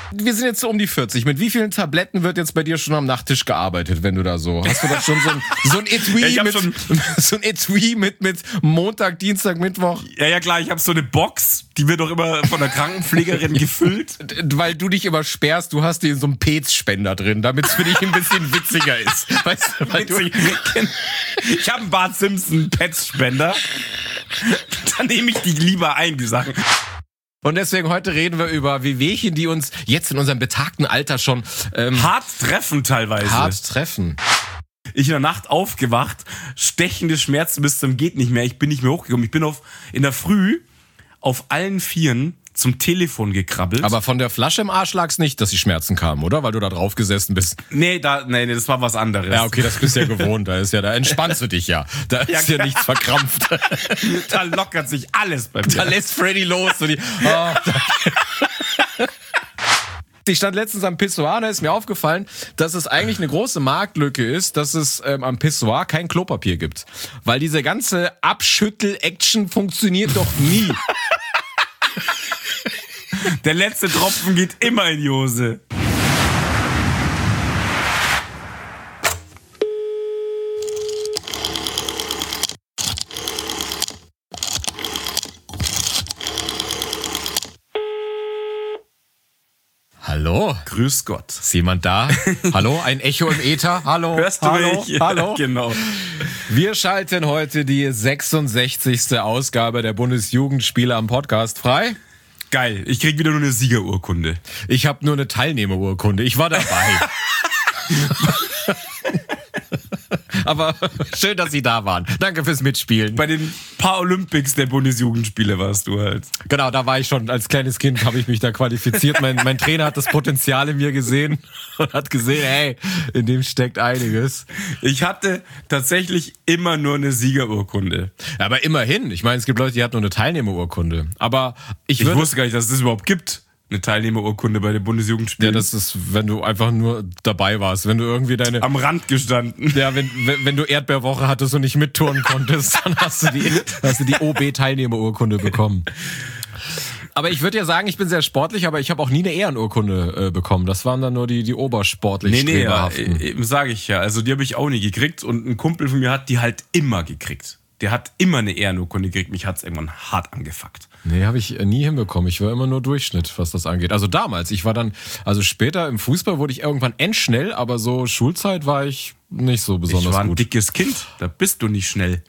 Wir sind jetzt so um die 40. Mit wie vielen Tabletten wird jetzt bei dir schon am Nachttisch gearbeitet, wenn du da so... Hast du da schon so ein Etui mit Montag, Dienstag, Mittwoch? Ja, klar, ich habe so eine Box, die wird doch immer von der Krankenpflegerin gefüllt. Weil du dich immer sperrst, du hast die in so einem Pez-Spender drin, damit es für dich ein bisschen witziger ist. Weißt du, weil ich habe einen Bart Simpson Pez-Spender. Dann nehme ich die lieber ein, die Sachen. Und deswegen heute reden wir über Wehwehchen, die uns jetzt in unserem betagten Alter schon hart treffen teilweise. Hart treffen. Ich in der Nacht aufgewacht, stechende Schmerzen bis zum geht nicht mehr. Ich bin nicht mehr hochgekommen. Ich bin in der Früh auf allen Vieren zum Telefon gekrabbelt. Aber von der Flasche im Arsch lag's nicht, dass die Schmerzen kamen, oder? Weil du da drauf gesessen bist. Nee, das war was anderes. Ja, okay, das bist du ja gewohnt. Da entspannst du dich ja. Da ist ja nichts verkrampft. Da lockert sich alles bei mir. Da lässt Freddy los. Ich stand letztens am Pissoir, da ist mir aufgefallen, dass es eigentlich eine große Marktlücke ist, dass es am Pissoir kein Klopapier gibt. Weil diese ganze Abschüttel-Action funktioniert doch nie. Der letzte Tropfen geht immer in die Hose. Hallo. Grüß Gott. Ist jemand da? Hallo, ein Echo im Äther? Hallo. Hörst du mich? Ja, hallo. Genau. Wir schalten heute die 66. Ausgabe der Bundesjugendspiele am Podcast frei. Geil, ich krieg wieder nur eine Siegerurkunde. Ich habe nur eine Teilnehmerurkunde. Ich war dabei. Aber schön, dass Sie da waren. Danke fürs Mitspielen. Bei den Paralympics der Bundesjugendspiele warst du halt. Genau, da war ich schon. Als kleines Kind habe ich mich da qualifiziert. Mein Trainer hat das Potenzial in mir gesehen und hat gesehen, hey, in dem steckt einiges. Ich hatte tatsächlich immer nur eine Siegerurkunde. Aber immerhin. Ich meine, es gibt Leute, die hatten nur eine Teilnehmerurkunde. Aber ich wusste gar nicht, dass es das überhaupt gibt. Eine Teilnehmerurkunde bei den Bundesjugendspielen. Ja, das ist, wenn du einfach nur dabei warst. Wenn du irgendwie am Rand gestanden. Ja, wenn du Erdbeerwoche hattest und nicht mitturnen konntest, dann hast du die OB-Teilnehmerurkunde bekommen. Aber ich würde ja sagen, ich bin sehr sportlich, aber ich habe auch nie eine Ehrenurkunde bekommen. Das waren dann nur die obersportlich Streberhaften. Nee, sage ich ja. Also die habe ich auch nie gekriegt. Und ein Kumpel von mir hat die halt immer gekriegt. Der hat immer eine Ehrenurkunde gekriegt. Mich hat's irgendwann hart angefuckt. Nee, habe ich nie hinbekommen. Ich war immer nur Durchschnitt, was das angeht. Also damals, später im Fußball wurde ich irgendwann endschnell, aber so Schulzeit war ich nicht so besonders gut. Ich war ein dickes Kind, da bist du nicht schnell.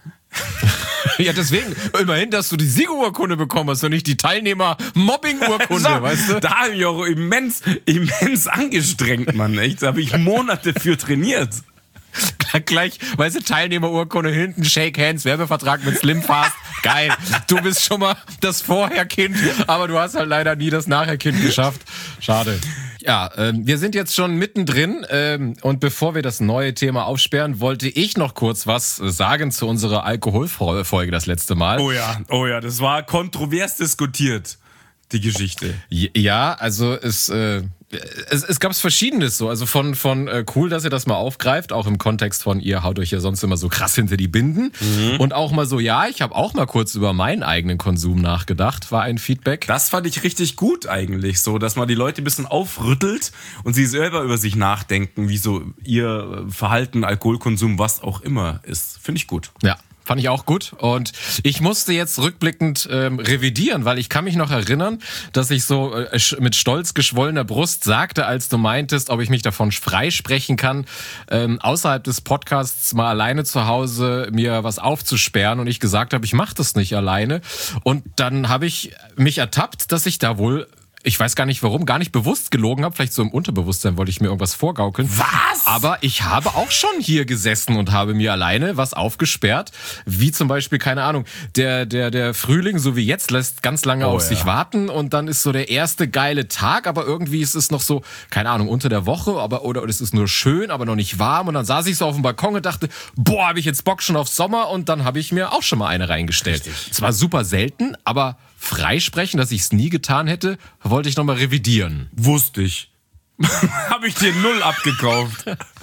Ja, deswegen, immerhin, dass du die Siegerurkunde bekommen hast und nicht die Teilnehmer-Mobbing-Urkunde, so, weißt du? Da habe ich auch immens angestrengt, Mann, echt. Da habe ich Monate für trainiert. Gleich, weißt du, Teilnehmerurkunde hinten, Shake Hands, Werbevertrag mit Slimfast. Geil. Du bist schon mal das Vorherkind, aber du hast halt leider nie das Nachherkind geschafft. Schade. Ja, wir sind jetzt schon mittendrin und bevor wir das neue Thema aufsperren, wollte ich noch kurz was sagen zu unserer Alkoholfolge das letzte Mal. Oh ja, das war kontrovers diskutiert, die Geschichte. Ja, also es gab Verschiedenes so, also von cool, dass ihr das mal aufgreift, auch im Kontext von ihr haut euch ja sonst immer so krass hinter die Binden und auch mal so, ja, ich habe auch mal kurz über meinen eigenen Konsum nachgedacht, war ein Feedback. Das fand ich richtig gut eigentlich, so, dass man die Leute ein bisschen aufrüttelt und sie selber über sich nachdenken, wie so ihr Verhalten, Alkoholkonsum, was auch immer ist. Finde ich gut. Ja. Fand ich auch gut. Und ich musste jetzt rückblickend revidieren, weil ich kann mich noch erinnern, dass ich so mit stolz geschwollener Brust sagte, als du meintest, ob ich mich davon freisprechen kann, außerhalb des Podcasts mal alleine zu Hause mir was aufzusperren. Und ich gesagt habe, ich mache das nicht alleine. Und dann habe ich mich ertappt, dass ich da wohl... Ich weiß gar nicht warum, gar nicht bewusst gelogen habe. Vielleicht so im Unterbewusstsein wollte ich mir irgendwas vorgaukeln. Was? Aber ich habe auch schon hier gesessen und habe mir alleine was aufgesperrt. Wie zum Beispiel, keine Ahnung, der Frühling, so wie jetzt, lässt ganz lange auf sich warten. Und dann ist so der erste geile Tag. Aber irgendwie ist es noch so, keine Ahnung, unter der Woche. Oder es ist nur schön, aber noch nicht warm. Und dann saß ich so auf dem Balkon und dachte, boah, habe ich jetzt Bock schon auf Sommer. Und dann habe ich mir auch schon mal eine reingestellt. Es war super selten, aber... Freisprechen, dass ich es nie getan hätte, wollte ich nochmal revidieren. Wusste ich. habe ich dir 0 abgekauft.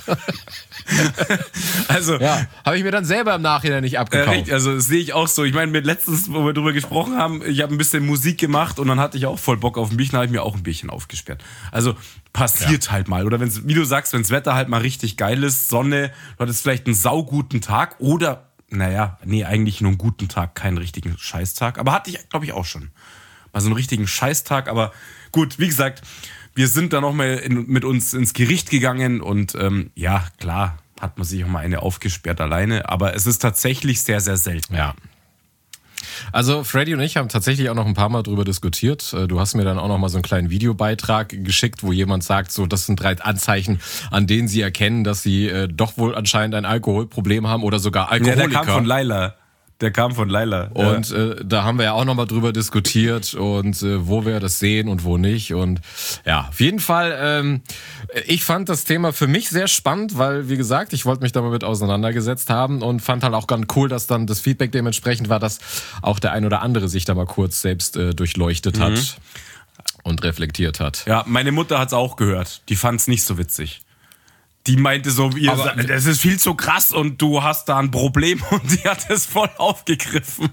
Also Ja, habe ich mir dann selber im Nachhinein nicht abgekauft. also das sehe ich auch so. Ich meine, mit letztens, wo wir drüber gesprochen haben, ich habe ein bisschen Musik gemacht und dann hatte ich auch voll Bock auf ein Bierchen, habe ich mir auch ein Bierchen aufgesperrt. Also passiert halt mal. Oder wenn's, wie du sagst, wenn das Wetter halt mal richtig geil ist, Sonne, du hattest vielleicht einen sauguten Tag oder, eigentlich nur einen guten Tag, keinen richtigen Scheißtag. Aber hatte ich, glaube ich, auch schon. Mal so einen richtigen Scheißtag. Aber gut, wie gesagt, wir sind dann nochmal mit uns ins Gericht gegangen und ja, klar, hat man sich auch mal eine aufgesperrt alleine, aber es ist tatsächlich sehr, sehr selten. Ja. Also Freddy und ich haben tatsächlich auch noch ein paar Mal drüber diskutiert. Du hast mir dann auch noch mal so einen kleinen Videobeitrag geschickt, wo jemand sagt, so das sind 3 Anzeichen, an denen sie erkennen, dass sie doch wohl anscheinend ein Alkoholproblem haben oder sogar Alkoholiker. Ja, der kam von Laila. Und da haben wir ja auch nochmal drüber diskutiert und wo wir das sehen und wo nicht. Und ja, auf jeden Fall, ich fand das Thema für mich sehr spannend, weil, wie gesagt, ich wollte mich damit auseinandergesetzt haben und fand halt auch ganz cool, dass dann das Feedback dementsprechend war, dass auch der ein oder andere sich da mal kurz selbst durchleuchtet hat und reflektiert hat. Ja, meine Mutter hat's auch gehört. Die fand's nicht so witzig. Die meinte so, das ist viel zu krass und du hast da ein Problem und die hat es voll aufgegriffen.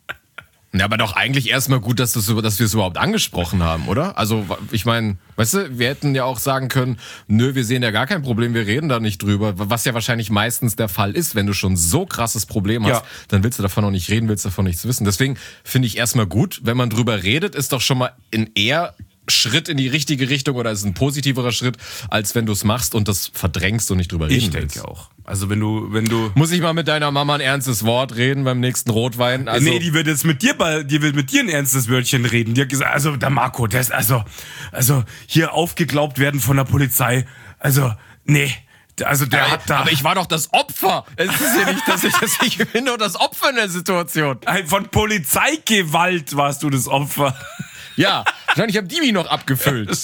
Ja, aber doch eigentlich erstmal gut, dass wir es überhaupt angesprochen haben, oder? Also, ich meine, weißt du, wir hätten ja auch sagen können, nö, wir sehen ja gar kein Problem, wir reden da nicht drüber, was ja wahrscheinlich meistens der Fall ist, wenn du schon so krasses Problem hast, dann willst du davon noch nicht reden, willst davon nichts wissen. Deswegen finde ich erstmal gut, wenn man drüber redet, ist doch schon mal ein eher Schritt in die richtige Richtung oder ist ein positiverer Schritt, als wenn du es machst und das verdrängst und nicht drüber reden willst. Ich denke auch. Also wenn du Muss ich mal mit deiner Mama ein ernstes Wort reden beim nächsten Rotwein? Also, nee, die wird jetzt mit dir ein ernstes Wörtchen reden. Die hat gesagt, also der Marco, der ist also hier aufgeglaubt werden von der Polizei. Also, nee. Also der hat da. Aber ich war doch das Opfer. Es ist ja nicht, ich bin nur das Opfer in der Situation. Von Polizeigewalt warst du das Opfer. Ja, ich habe die mich noch abgefüllt.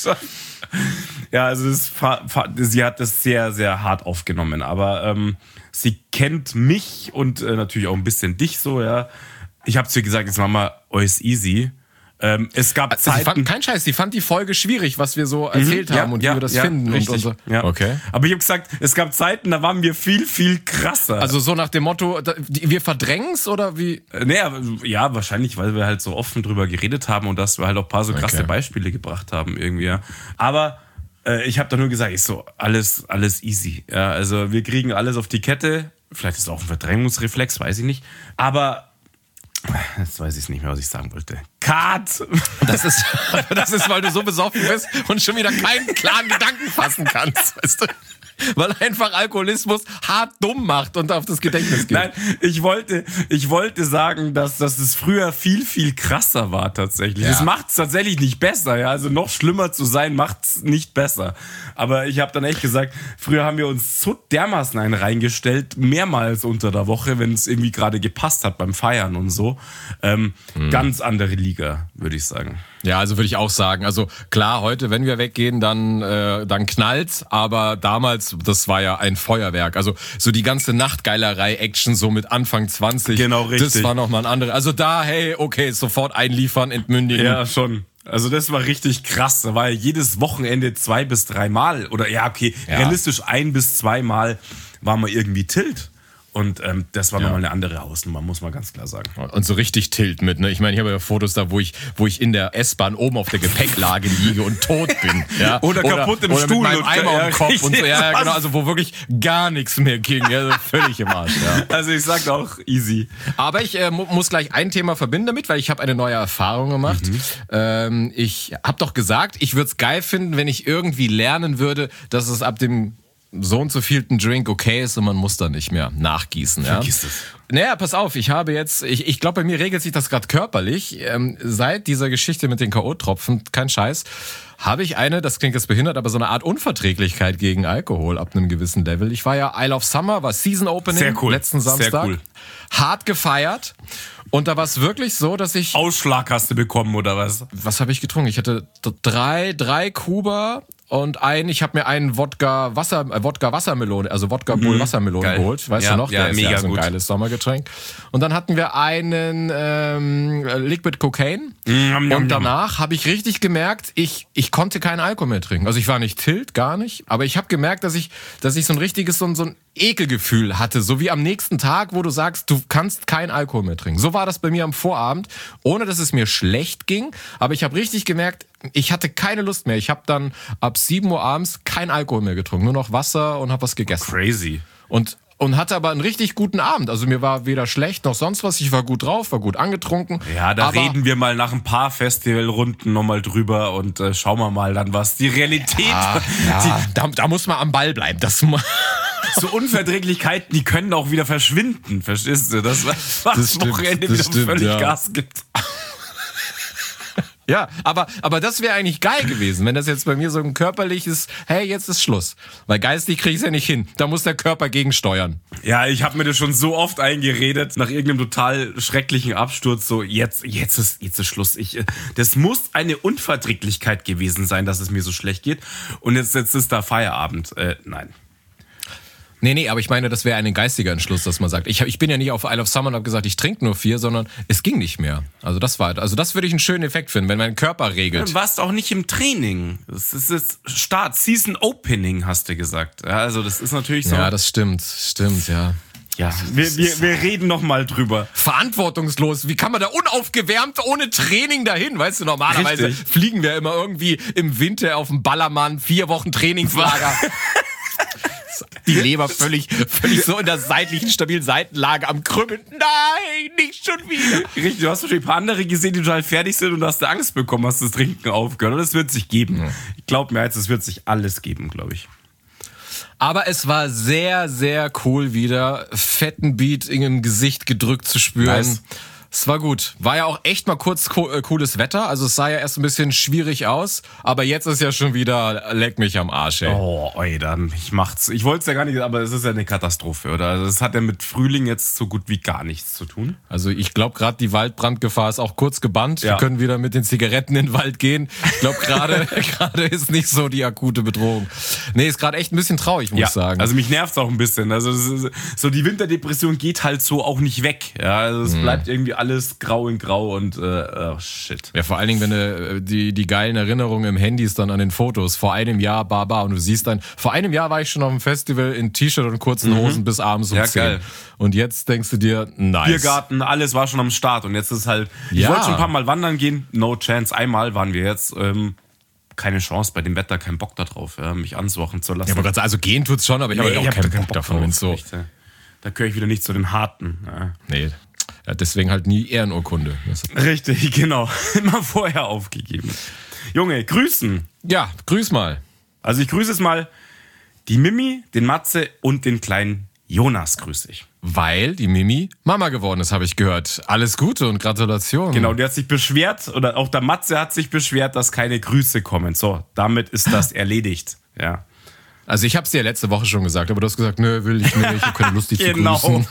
Ja, also sie hat das sehr, sehr hart aufgenommen. Aber sie kennt mich und natürlich auch ein bisschen dich so, ja. Ich habe zu ihr gesagt, jetzt Mama, alles easy. Es gab Zeiten... Kein Scheiß, die fand die Folge schwierig, was wir so erzählt haben und wie wir das finden. Richtig, und so. Ja. Okay. Aber ich habe gesagt, es gab Zeiten, da waren wir viel, viel krasser. Also so nach dem Motto, wir verdrängen's oder wie? Ja, wahrscheinlich, weil wir halt so offen drüber geredet haben und dass wir halt auch ein paar so krasse Beispiele gebracht haben irgendwie. Ja. Aber ich habe da nur gesagt, alles easy. Ja, also wir kriegen alles auf die Kette. Vielleicht ist es auch ein Verdrängungsreflex, weiß ich nicht. Aber jetzt weiß ich nicht mehr, was ich sagen wollte. Cut! Das ist, weil du so besoffen bist und schon wieder keinen klaren Gedanken fassen kannst, weißt du? Weil einfach Alkoholismus hart dumm macht und auf das Gedächtnis geht. Nein, ich wollte sagen, dass es früher viel, viel krasser war tatsächlich. Ja. Das macht es tatsächlich nicht besser. Ja? Also noch schlimmer zu sein, macht es nicht besser. Aber ich habe dann echt gesagt, früher haben wir uns so dermaßen einen reingestellt, mehrmals unter der Woche, wenn es irgendwie gerade gepasst hat beim Feiern und so. Ganz andere Liga, würde ich sagen. Ja, also würde ich auch sagen. Also klar, heute, wenn wir weggehen, dann knallt's. Aber damals, das war ja ein Feuerwerk. Also so die ganze Nachtgeilerei-Action so mit Anfang 20. Genau, richtig. Das war nochmal ein anderes. Also da, hey, okay, sofort einliefern, entmündigen. Ja, schon. Also das war richtig krass. Da war ja jedes Wochenende 2 bis 3 Mal. Oder realistisch 1 bis 2 Mal war man irgendwie tilt. Und das war nochmal eine andere Hausnummer, muss man ganz klar sagen. Und so richtig tilt mit, ne? Ich meine, ich habe ja Fotos da, wo ich in der S-Bahn oben auf der Gepäcklage liege und tot bin. Ja? Oder kaputt im Stuhl. Mit meinem Eimer im Kopf und so. Ja, was? genau, also wo wirklich gar nichts mehr ging. Ja, völlig im Arsch. Ja. Also ich sag auch easy. Aber ich muss gleich ein Thema verbinden damit, weil ich habe eine neue Erfahrung gemacht. Ich habe doch gesagt, ich würde es geil finden, wenn ich irgendwie lernen würde, dass es ab dem so und so vielten Drink okay ist und man muss da nicht mehr nachgießen. Ja? Vergiss es. Naja, pass auf, ich habe jetzt, ich glaube, bei mir regelt sich das gerade körperlich. Seit dieser Geschichte mit den K.O.-Tropfen, kein Scheiß, habe ich das klingt jetzt behindert, aber so eine Art Unverträglichkeit gegen Alkohol ab einem gewissen Level. Ich war ja Isle of Summer, war Season Opening letzten Samstag. Sehr cool. Hart gefeiert. Und da war es wirklich so, dass ich... Ausschlag hast du bekommen, oder was? Was habe ich getrunken? Ich hatte drei Kuba, ich habe mir einen Wodka Wassermelone, also Wodka Bull Wassermelone geholt. Weißt du noch? Ja, Der ist mega ja so ein gut. geiles Sommergetränk. Und dann hatten wir einen Liquid Cocaine. Und danach habe ich richtig gemerkt, ich konnte keinen Alkohol mehr trinken. Also ich war nicht tilt, gar nicht. Aber ich habe gemerkt, dass ich so ein richtiges, so ein Ekelgefühl hatte. So wie am nächsten Tag, wo du sagst, du kannst keinen Alkohol mehr trinken. So war das bei mir am Vorabend, ohne dass es mir schlecht ging. Aber ich habe richtig gemerkt, ich hatte keine Lust mehr. Ich habe dann ab 7 Uhr abends kein Alkohol mehr getrunken. Nur noch Wasser und habe was gegessen. Crazy. Und hatte aber einen richtig guten Abend. Also mir war weder schlecht noch sonst was. Ich war gut drauf, war gut angetrunken. Ja, da aber reden wir mal nach ein paar Festivalrunden nochmal drüber und schauen wir mal dann, was die Realität... da muss man am Ball bleiben. So Unverträglichkeiten, die können auch wieder verschwinden, verstehst du? Das stimmt, Wochenende das wieder stimmt, völlig ja. Gas gibt. Ja, aber das wäre eigentlich geil gewesen, wenn das jetzt bei mir so ein körperliches, hey, jetzt ist Schluss. Weil geistig krieg ich's ja nicht hin. Da muss der Körper gegensteuern. Ja, ich habe mir das schon so oft eingeredet, nach irgendeinem total schrecklichen Absturz, so jetzt ist Schluss. Das muss eine Unverträglichkeit gewesen sein, dass es mir so schlecht geht. Und jetzt ist da Feierabend. Nein. Nee, aber ich meine, das wäre ein geistiger Entschluss, dass man sagt, ich bin ja nicht auf Isle of Summer und habe gesagt, ich trinke nur 4, sondern es ging nicht mehr. Also das würde ich einen schönen Effekt finden, wenn mein Körper regelt. Du warst auch nicht im Training. Das ist jetzt Start, Season Opening, hast du gesagt. Ja, also das ist natürlich so. Ja, das stimmt, ja. Ja, wir reden noch mal drüber. Verantwortungslos. Wie kann man da unaufgewärmt ohne Training dahin? Weißt du, normalerweise Richtig. fliegen wir immer irgendwie im Winter auf dem Ballermann, 4 Wochen Trainingslager. Die Leber völlig so in der stabilen Seitenlage am Krümmeln. Nein, nicht schon wieder. Richtig, du hast wahrscheinlich ein paar andere gesehen, die total fertig sind und hast du Angst bekommen, hast das Trinken aufgehört. Und das wird sich geben. Ja. Ich glaube mir jetzt, es wird sich alles geben, glaube ich. Aber es war sehr, sehr cool wieder, fetten Beat in dem Gesicht gedrückt zu spüren. Nice. Es war gut. War ja auch echt mal kurz cooles Wetter. Also es sah ja erst ein bisschen schwierig aus. Aber jetzt ist ja schon wieder, leck mich am Arsch, ey. Oh, dann, ich wollte es ja gar nicht, aber es ist ja eine Katastrophe, oder? Also es hat ja mit Frühling jetzt so gut wie gar nichts zu tun. Also ich glaube gerade die Waldbrandgefahr ist auch kurz gebannt. Ja. Wir können wieder mit den Zigaretten in den Wald gehen. Ich glaube gerade ist nicht so die akute Bedrohung. Nee, ist gerade echt ein bisschen traurig, muss ich sagen. Also mich nervt's auch ein bisschen. Also so die Winterdepression geht halt so auch nicht weg. Ja, also es bleibt irgendwie alles grau in grau und shit. Ja, vor allen Dingen, wenn du die geilen Erinnerungen im Handys dann an den Fotos. Vor einem Jahr, und du siehst dann, vor einem Jahr war ich schon auf dem Festival in T-Shirt und kurzen Hosen bis abends um 10. Geil. Und jetzt denkst du dir, nice. Biergarten, alles war schon am Start und jetzt ist halt, ich wollte schon ein paar Mal wandern gehen, no chance. Einmal waren wir jetzt, keine Chance bei dem Wetter, kein Bock da drauf, mich ansuchen zu lassen. Ja, aber also gehen tut's schon, aber ich habe auch keinen Bock davon. So. Da gehöre ich wieder nicht zu den Harten. Ja. Nee. Ja, deswegen halt nie Ehrenurkunde. Richtig, genau. Immer vorher aufgegeben. Junge, grüßen. Ja, grüß mal. Also ich grüße es mal die Mimi, den Matze und den kleinen Jonas grüße ich. Weil die Mimi Mama geworden ist, habe ich gehört. Alles Gute und Gratulation. Genau, die hat sich beschwert, oder auch der Matze hat sich beschwert, dass keine Grüße kommen. So, damit ist das erledigt. Ja. Also ich habe es dir letzte Woche schon gesagt, aber du hast gesagt, nö, will ich nicht, ich habe keine Lust, dich zu grüßen.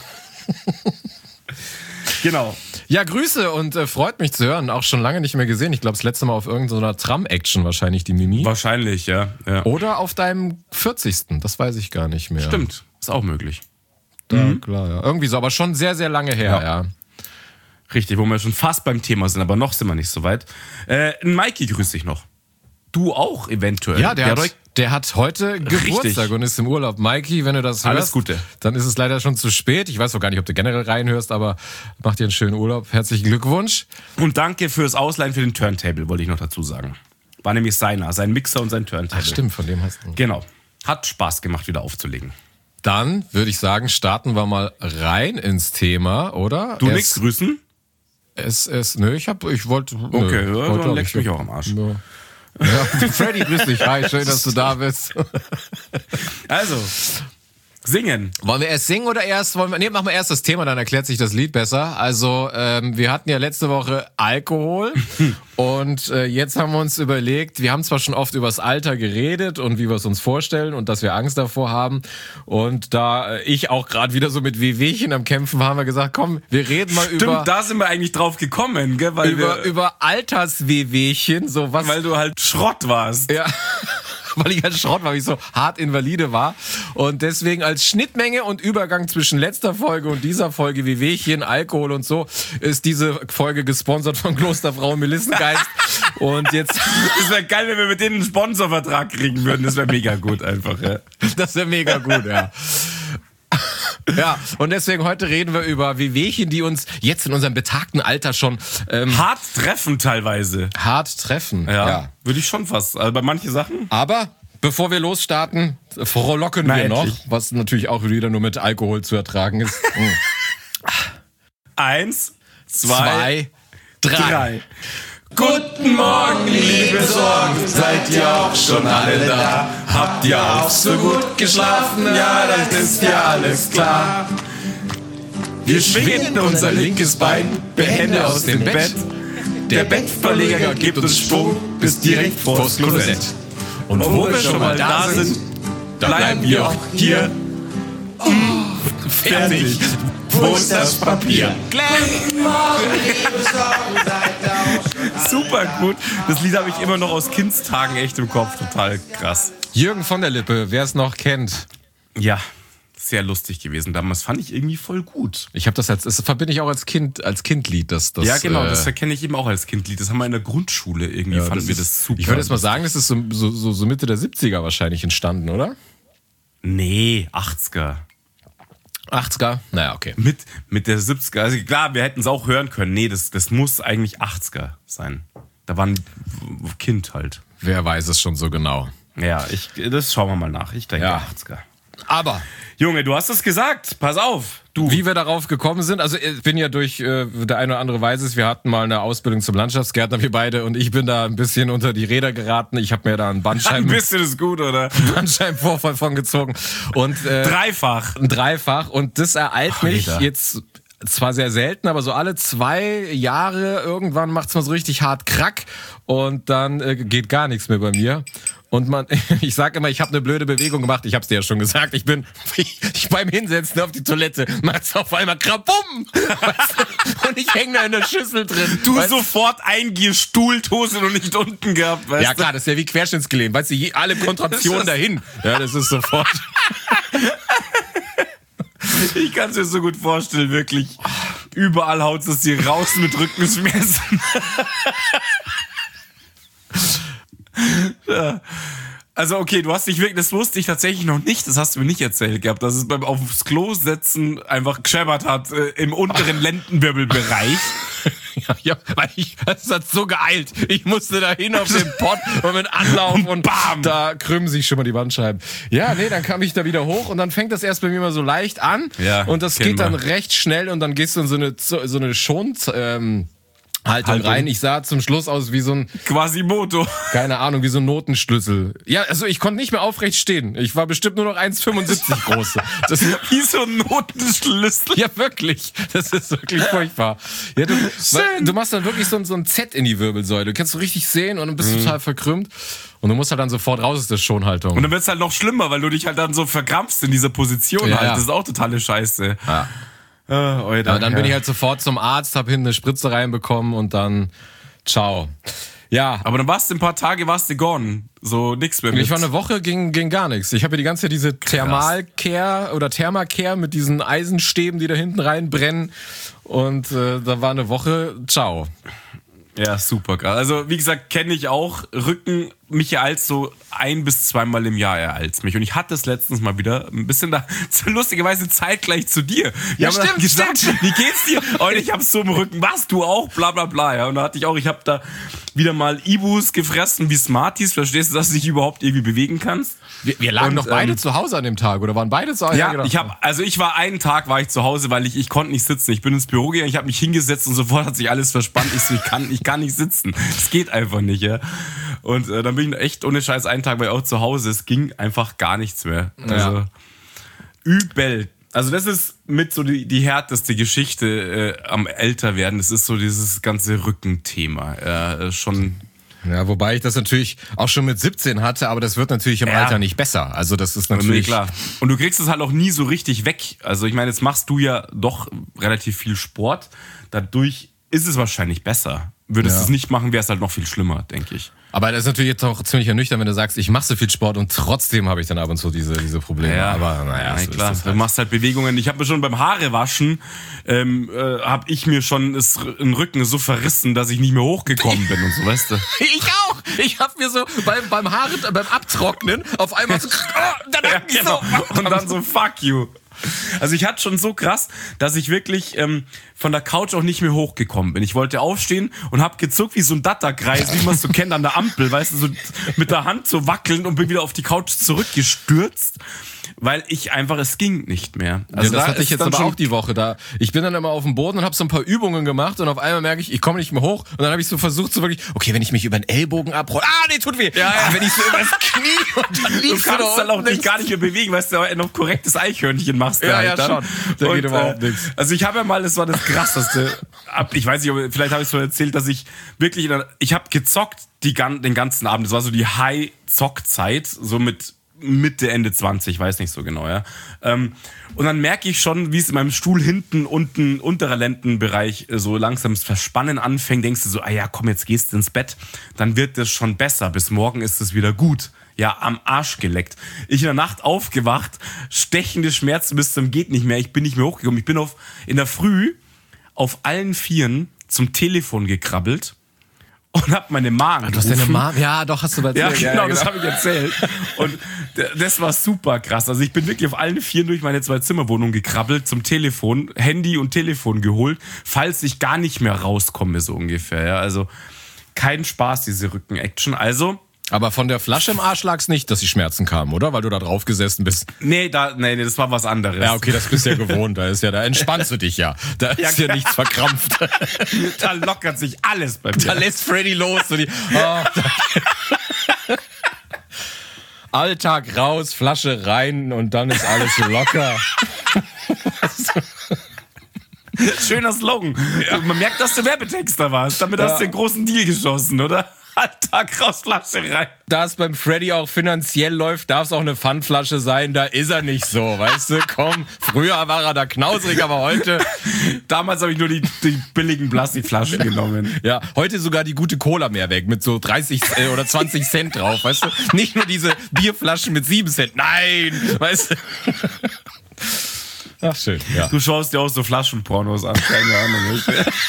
Genau. Ja, Grüße und freut mich zu hören. Auch schon lange nicht mehr gesehen. Ich glaube, das letzte Mal auf irgendeiner Tram-Action wahrscheinlich die Mimi. Wahrscheinlich, ja. Oder auf deinem 40. Das weiß ich gar nicht mehr. Stimmt, ist auch möglich. Ja, klar, ja. Irgendwie so, aber schon sehr, sehr lange her, ja. Richtig, wo wir schon fast beim Thema sind, aber noch sind wir nicht so weit. Mikey grüß dich noch. Du auch eventuell. Ja, der hat heute Geburtstag und ist im Urlaub. Mikey, wenn du das hörst, alles Gute. Dann ist es leider schon zu spät. Ich weiß auch gar nicht, ob du generell reinhörst, aber mach dir einen schönen Urlaub. Herzlichen Glückwunsch. Und danke fürs Ausleihen für den Turntable, wollte ich noch dazu sagen. War nämlich sein Mixer und sein Turntable. Ach stimmt, von dem hast du. Genau. Hat Spaß gemacht, wieder aufzulegen. Dann würde ich sagen, starten wir mal rein ins Thema, oder? Du nix grüßen? Nö, ich wollte. Okay, dann leckst du mich auch am Arsch. Ja. Ja, Freddy, grüß dich. Hi, schön, dass du da bist. Also, singen. Wollen wir erst singen oder machen wir erst das Thema, dann erklärt sich das Lied besser. Also, wir hatten ja letzte Woche Alkohol und jetzt haben wir uns überlegt, wir haben zwar schon oft über das Alter geredet und wie wir es uns vorstellen und dass wir Angst davor haben und da ich auch gerade wieder so mit Wehwehchen am Kämpfen war, haben wir gesagt, komm, wir reden mal über... Stimmt, da sind wir eigentlich drauf gekommen, gell? Über Alterswehwehchen, so was... Weil du halt Schrott warst. Ja... weil ich halt Schrott war, weil ich so hart invalide war. Und deswegen als Schnittmenge und Übergang zwischen letzter Folge und dieser Folge, wie Wehchen, Alkohol und so, ist diese Folge gesponsert von Klosterfrau Melissengeist. Und jetzt... Es wäre geil, wenn wir mit denen einen Sponsorvertrag kriegen würden. Das wäre mega gut einfach, ja. Das wäre mega gut, ja. Ja, und deswegen heute reden wir über Wehwehchen, die uns jetzt in unserem betagten Alter schon hart treffen teilweise. Hart treffen, ja. Würde ich schon fast. Also bei manchen Sachen. Aber bevor wir losstarten, frohlocken wir noch, was natürlich auch wieder nur mit Alkohol zu ertragen ist. 1, 2, 3. Guten Morgen, liebe Sorgen, seid ihr auch schon alle da? Habt ihr auch so gut geschlafen? Ja, das ist ja alles klar. Wir schwingen unser linkes Bein behende aus dem Bett. Der Bettverleger gibt uns Sprung bis direkt vors Klosett. Und wo wir schon mal da sind, da bleiben wir auch hier. Fertig. Wo ist das Papier? Guten Morgen, liebe Sorgen, seid ihr auch schon super gut. Das Lied habe ich immer noch aus Kindstagen echt im Kopf. Total krass. Jürgen von der Lippe, wer es noch kennt. Ja, sehr lustig gewesen damals. Fand ich irgendwie voll gut. Ich habe das verbinde ich auch als Kindlied. Das, ja, genau, das erkenne ich eben auch als Kindlied. Das haben wir in der Grundschule irgendwie, fanden wir das super. Ich würde jetzt mal sagen, das ist so Mitte der 70er wahrscheinlich entstanden, oder? Nee, 80er. 80er? Naja, okay. Mit der 70er. Also klar, wir hätten es auch hören können. Nee, das muss eigentlich 80er sein. Da war ein Kind halt. Wer weiß es schon so genau. Ja, das schauen wir mal nach. Ich denke 80er. Aber... Junge, du hast es gesagt. Pass auf. Wie wir darauf gekommen sind, also ich bin ja durch der eine oder andere weiß es, wir hatten mal eine Ausbildung zum Landschaftsgärtner, wir beide, und ich bin da ein bisschen unter die Räder geraten. Ich habe mir da einen Ein bisschen ist gut, oder? Bandscheibenvorfall von gezogen. Und, Dreifach. Und das ereilt mich jetzt zwar sehr selten, aber so alle 2 Jahre irgendwann macht's mal so richtig hart Krack und dann geht gar nichts mehr bei mir. Und ich sag immer, ich habe eine blöde Bewegung gemacht. Ich hab's dir ja schon gesagt. Ich beim Hinsetzen auf die Toilette macht's auf einmal krabum. Und ich hänge da in der Schüssel drin. Du sofort eingestuhlt, Hose und nicht unten gehabt, weißt du? Ja klar, das ist ja wie Querschnittsgelähmt. Weißt du, alle Kontraktionen dahin. Ja, das ist sofort. Ich kann es mir so gut vorstellen, wirklich. Überall haut es dir raus mit Rückenschmerzen. Ja. Also okay, du hast dich wirklich, das wusste ich tatsächlich noch nicht, das hast du mir nicht erzählt gehabt, dass es beim aufs Klo setzen einfach gescheppert hat im unteren Lendenwirbelbereich. Ja, weil es hat so geeilt. Ich musste da hin auf den Pott und mit Anlauf und bam, da krümmen sich schon mal die Bandscheiben. Ja, nee, dann kam ich da wieder hoch und dann fängt das erst bei mir mal so leicht an. Ja, und das geht dann recht schnell und dann gehst du in so eine Haltung rein. Ich sah zum Schluss aus wie so ein... Quasimodo. Keine Ahnung, wie so ein Notenschlüssel. Ja, also ich konnte nicht mehr aufrecht stehen. Ich war bestimmt nur noch 1,75 groß. Das ist wie so ein Notenschlüssel. Ja, wirklich. Das ist wirklich furchtbar. Ja, du machst dann wirklich so ein Z in die Wirbelsäule. Du kannst so richtig sehen und dann bist du total verkrümmt. Und du musst halt dann sofort raus aus der Schonhaltung. Und dann wird es halt noch schlimmer, weil du dich halt dann so verkrampfst in dieser Position halt. Das ist auch totale Scheiße. Ja. Aber dann bin ich halt sofort zum Arzt, hab hinten eine Spritze reinbekommen und dann ciao. Ja. Aber dann warst du ein paar Tage gone. So nix mehr mit. Ich war eine Woche, ging gar nichts. Ich habe ja die ganze Zeit diese Thermalcare oder Thermacare mit diesen Eisenstäben, die da hinten reinbrennen. Und da war eine Woche, ciao. Ja, super krass. Also, wie gesagt, kenne ich auch. Rücken, mich ereilt so 1 bis 2 Mal im Jahr ereilt mich. Und ich hatte es letztens mal wieder ein bisschen da, lustigerweise zeitgleich zu dir. Ja, stimmt. Wie geht's dir? Und ich hab's so im Rücken. Was, du auch? Bla, bla, bla. Ja, und da hatte ich auch, ich hab da wieder mal Ibus gefressen wie Smarties. Verstehst du, dass du dich überhaupt irgendwie bewegen kannst? Wir lagen doch beide zu Hause an dem Tag, oder waren beide zu Hause? Ja, ich war einen Tag war ich zu Hause, weil ich konnte nicht sitzen. Ich bin ins Büro gegangen, ich habe mich hingesetzt und sofort hat sich alles verspannt. Ich kann nicht sitzen. Es geht einfach nicht, ja. Und dann bin ich echt ohne Scheiß einen Tag war ich auch zu Hause. Es ging einfach gar nichts mehr. Also übel. Also das ist mit so die härteste Geschichte am Älterwerden. Das ist so dieses ganze Rückenthema. Schon. Ja, wobei ich das natürlich auch schon mit 17 hatte, aber das wird natürlich im Alter nicht besser. Also das ist natürlich... klar. Und du kriegst es halt auch nie so richtig weg. Also ich meine, jetzt machst du ja doch relativ viel Sport. Dadurch ist es wahrscheinlich besser. Würdest du es nicht machen, wäre es halt noch viel schlimmer, denke ich. Aber das ist natürlich jetzt auch ziemlich ernüchternd, wenn du sagst, ich mache so viel Sport und trotzdem habe ich dann ab und zu diese Probleme. Ja, aber naja, ja, so klar. ist das Du machst halt Bewegungen. Ich habe mir schon beim Haarewaschen, habe ich mir schon den Rücken so verrissen, dass ich nicht mehr hochgekommen bin und so, weißt du. Ich auch. Ich habe mir so beim Abtrocknen auf einmal so, dann Genau. Und dann so, fuck you. Also ich hatte schon so krass, dass ich wirklich von der Couch auch nicht mehr hochgekommen bin. Ich wollte aufstehen und hab gezuckt wie so ein Datterkreis, wie man es so kennt an der Ampel, weißt du, so mit der Hand so wackeln und bin wieder auf die Couch zurückgestürzt, weil es ging nicht mehr. Also das hatte ich jetzt aber schon auch die Woche. Ich bin dann immer auf dem Boden und habe so ein paar Übungen gemacht und auf einmal merke ich komme nicht mehr hoch und dann habe ich so versucht, so wirklich, okay, wenn ich mich über den Ellbogen abrolle, nee, tut weh. Ja. Wenn ich so über das Knie und dann liegst du kannst dann auch dich gar nicht mehr bewegen, weil du noch korrektes Eichhörnchen machst. Ja, schon. Da geht überhaupt nichts. Also ich habe ja mal, das war das Krasseste, ich weiß nicht, vielleicht habe ich es schon erzählt, dass ich wirklich, ich habe gezockt den ganzen Abend, das war so die High-Zock-Zeit, so mit Mitte, Ende 20, weiß nicht so genau, ja. Und dann merke ich schon, wie es in meinem Stuhl hinten, unten, unterer Lendenbereich so langsam das Verspannen anfängt, denkst du so, komm, jetzt gehst du ins Bett, dann wird das schon besser, bis morgen ist es wieder gut. Ja, am Arsch geleckt. Ich in der Nacht aufgewacht, stechende Schmerzen bis zum geht nicht mehr, ich bin nicht mehr hochgekommen. Ich bin in der Früh auf allen Vieren zum Telefon gekrabbelt und hab meine Mom Du hast deine Mom? Ja, doch, hast du erzählt. Ja, genau, das habe ich erzählt. Und das war super krass. Also ich bin wirklich auf allen Vieren durch meine 2-Zimmer-Wohnung gekrabbelt, zum Telefon, Handy und Telefon geholt, falls ich gar nicht mehr rauskomme, so ungefähr. Ja, also kein Spaß, diese Rücken-Action. Also... Aber von der Flasche im Arsch lag's nicht, dass die Schmerzen kamen, oder? Weil du da drauf gesessen bist. Nee, das war was anderes. Ja, okay, das bist du ja gewohnt. Da entspannst du dich ja. Da ist ja nichts verkrampft. Da lockert sich alles bei mir. Da lässt Freddy los. Alltag raus, Flasche rein und dann ist alles locker. Schöner Slogan. Ja. Man merkt, dass du Werbetexter warst. Damit hast du den großen Deal geschossen, oder? Alltag raus, Flasche rein. Da es beim Freddy auch finanziell läuft, darf es auch eine Pfandflasche sein. Da ist er nicht so, weißt du? Komm, früher war er da knausrig, aber heute... Damals habe ich nur die billigen Plastikflaschen genommen. Ja, heute sogar die gute Cola Mehrweg mit so 30 oder 20 Cent drauf, weißt du? Nicht nur diese Bierflaschen mit 7 Cent. Nein, weißt du? Ach, schön, ja. Du schaust dir auch so Flaschenpornos an, keine Ahnung.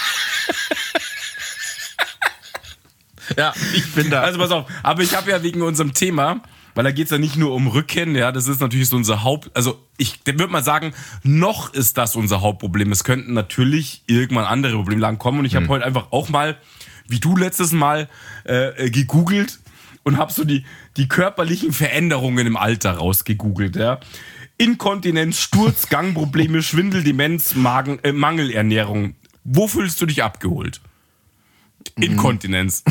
Ja, ich bin da. Also pass auf, aber ich habe ja wegen unserem Thema, weil da geht es ja nicht nur um Rücken, ja, das ist natürlich so unser also ich würde mal sagen, noch ist das unser Hauptproblem. Es könnten natürlich irgendwann andere Problemlagen kommen und ich habe heute einfach auch mal, wie du letztes Mal, gegoogelt und habe so die körperlichen Veränderungen im Alter rausgegoogelt, ja. Inkontinenz, Sturz, Gangprobleme, Schwindel, Demenz, Mangelernährung. Wo fühlst du dich abgeholt? Inkontinenz.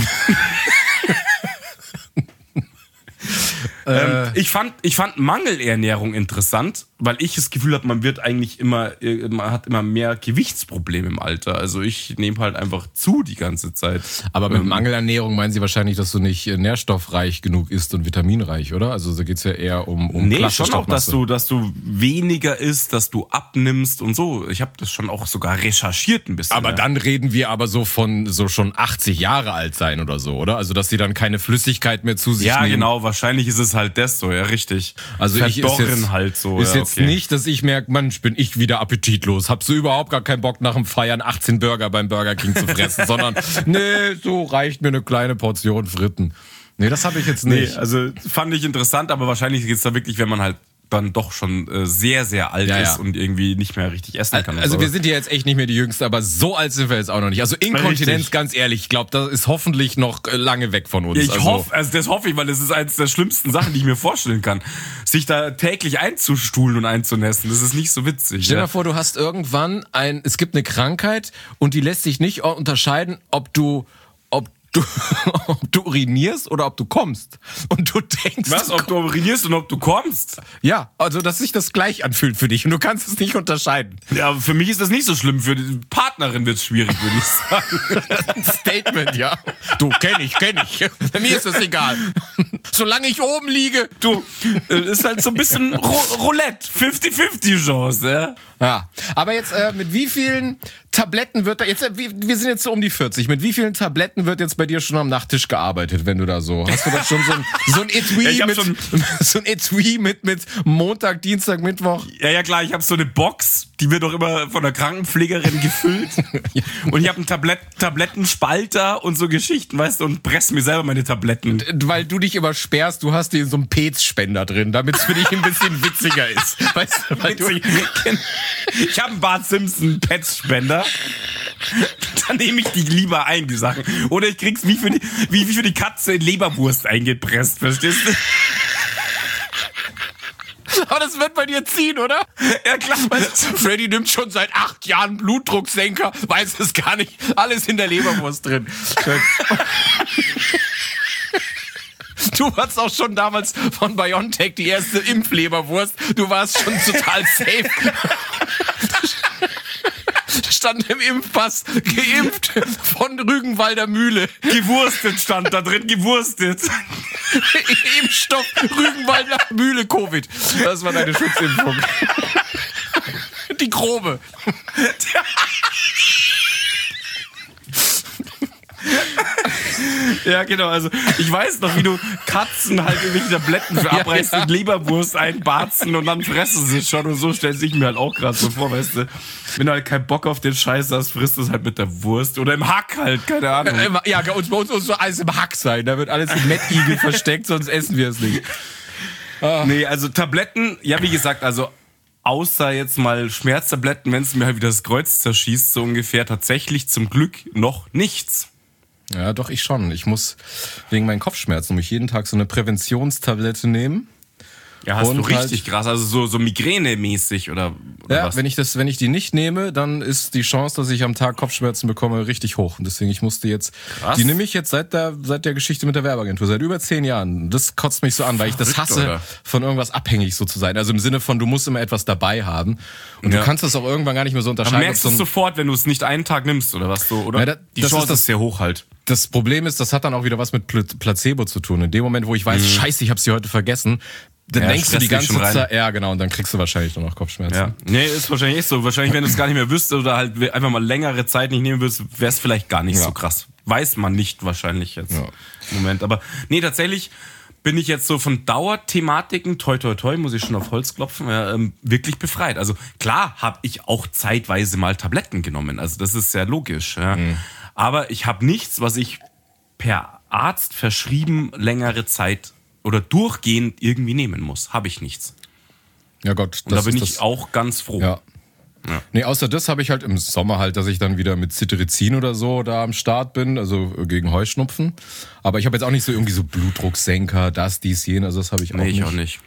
Ich fand Mangelernährung interessant, weil ich das Gefühl habe, man hat immer mehr Gewichtsprobleme im Alter. Also ich nehme halt einfach zu die ganze Zeit. Aber mit Mangelernährung meinen Sie wahrscheinlich, dass du nicht nährstoffreich genug isst und vitaminreich, oder? Also da geht's ja eher um nee, schon auch, dass du weniger isst, dass du abnimmst und so. Ich habe das schon auch sogar recherchiert ein bisschen. Aber dann reden wir aber so von so schon 80 Jahre alt sein oder so, oder? Also dass sie dann keine Flüssigkeit mehr zu sich nehmen. Ja, genau. Wahrscheinlich ist es halt das so, ja, richtig. Also ist jetzt nicht, dass ich merke, Mensch, bin ich wieder appetitlos. Hab so überhaupt gar keinen Bock nach dem Feiern 18 Burger beim Burger King zu fressen, sondern nee, so reicht mir eine kleine Portion Fritten. Nee, das habe ich jetzt nicht. Nee, also fand ich interessant, aber wahrscheinlich geht's da wirklich, wenn man halt dann doch schon sehr, sehr alt ist und irgendwie nicht mehr richtig essen kann. Also wir sind ja jetzt echt nicht mehr die Jüngsten, aber so alt sind wir jetzt auch noch nicht. Also Inkontinenz, richtig. Ganz ehrlich, ich glaube, das ist hoffentlich noch lange weg von uns. Ja, das hoffe ich, weil das ist eines der schlimmsten Sachen, die ich mir vorstellen kann. Sich da täglich einzustuhlen und einzunässen, das ist nicht so witzig. Stell dir mal vor, du hast irgendwann es gibt eine Krankheit und die lässt sich nicht unterscheiden, ob du urinierst oder ob du kommst. Und du denkst... Was? Ob du urinierst und ob du kommst? Ja, also dass sich das gleich anfühlt für dich und du kannst es nicht unterscheiden. Ja, für mich ist das nicht so schlimm. Für die Partnerin wird es schwierig, würde ich sagen. Statement, ja. Du, kenn ich. Mir ist das egal. Solange ich oben liege. Du, ist halt so ein bisschen Roulette. 50-50 Chance, ja. Ja, aber jetzt mit wie vielen Tabletten wird da jetzt, wir sind jetzt so um die 40. Mit wie vielen Tabletten wird jetzt bei dir schon am Nachttisch gearbeitet, wenn du da so, hast du da schon so ein Etui so ein Etui mit Montag, Dienstag, Mittwoch? Ja, klar, ich habe so eine Box, die wird doch immer von der Krankenpflegerin gefüllt. Und ich habe einen Tablettenspalter und so Geschichten, weißt du, und presse mir selber meine Tabletten. Weil du dich immer sperrst, du hast hier so einen Pez-Spender drin, damit es für dich ein bisschen witziger ist. Weißt du, weil ich habe einen Bart Simpson Pets-Spender. Dann nehme ich die lieber ein, die Sachen. Oder ich krieg's wie für die Katze in Leberwurst eingepresst, verstehst du? Aber das wird bei dir ziehen, oder? Ja, klar. Freddy nimmt schon seit 8 Jahren Blutdrucksenker, weiß es gar nicht. Alles in der Leberwurst drin. Du hattest auch schon damals von BioNTech die erste Impfleberwurst. Du warst schon total safe. Stand im Impfpass, geimpft von Rügenwalder Mühle. Gewurstet stand da drin, gewurstet. Impfstoff Rügenwalder Mühle Covid. Das war deine Schutzimpfung. Die grobe. Ja, genau, also ich weiß noch, wie du Katzen halt irgendwelche Tabletten verabreichst, in Leberwurst einbarzen und dann fressen sie schon und so stellt sich mir halt auch gerade so vor, weißt du. Wenn du halt keinen Bock auf den Scheiß hast, frisst du es halt mit der Wurst oder im Hack halt, keine Ahnung. Ja, bei uns soll alles im Hack sein, da wird alles im Mettigel versteckt, sonst essen wir es nicht. Nee, also Tabletten, ja wie gesagt, also außer jetzt mal Schmerztabletten, wenn es mir halt wieder das Kreuz zerschießt, so ungefähr, tatsächlich zum Glück noch nichts. Ja, doch, ich schon. Ich muss wegen meinen Kopfschmerzen nämlich jeden Tag so eine Präventionstablette nehmen. Ja, hast du richtig krass, also so Migräne-mäßig oder ja, was? wenn ich die nicht nehme, dann ist die Chance, dass ich am Tag Kopfschmerzen bekomme, richtig hoch. Und deswegen, ich musste jetzt, die nehme ich jetzt seit der Geschichte mit der Werbeagentur, seit über 10 Jahren. Das kotzt mich so an, weil ich das hasse, oder? Von irgendwas abhängig so zu sein. Also im Sinne von, du musst immer etwas dabei haben. Und du kannst das auch irgendwann gar nicht mehr so unterscheiden. Aber merkst du es sofort, wenn du es nicht einen Tag nimmst oder was so, oder? Ja, die Chance ist sehr hoch halt. Das Problem ist, das hat dann auch wieder was mit Placebo zu tun. In dem Moment, wo ich weiß, scheiße, ich habe sie heute vergessen, dann denkst du die ganze Zeit, ja genau, und dann kriegst du wahrscheinlich noch Kopfschmerzen. Ja. Nee, ist wahrscheinlich echt so. Wahrscheinlich, wenn du es gar nicht mehr wüsstest oder halt einfach mal längere Zeit nicht nehmen würdest, wäre es vielleicht gar nicht so krass. Weiß man nicht wahrscheinlich jetzt im Moment. Aber nee, tatsächlich bin ich jetzt so von Dauerthematiken, toi toi toi, muss ich schon auf Holz klopfen, wirklich befreit. Also klar habe ich auch zeitweise mal Tabletten genommen, also das ist sehr logisch. Ja. Aber ich habe nichts, was ich per Arzt verschrieben längere Zeit oder durchgehend irgendwie nehmen muss. Habe ich nichts. Ja Gott. Und da bin ich auch ganz froh. Ja. Nee, außer das habe ich halt im Sommer halt, dass ich dann wieder mit Cetirizin oder so da am Start bin, also gegen Heuschnupfen. Aber ich habe jetzt auch nicht so irgendwie so Blutdrucksenker, dies, jenes, also das habe ich auch nicht. Nee, ich auch nicht.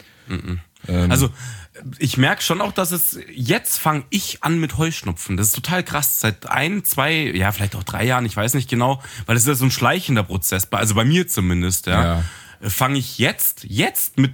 Also ich merke schon auch, dass jetzt fange ich an mit Heuschnupfen. Das ist total krass. Seit 1, 2, ja vielleicht auch 3 Jahren, ich weiß nicht genau, weil das ist ja so ein schleichender Prozess, also bei mir zumindest, ja. Fange ich jetzt mit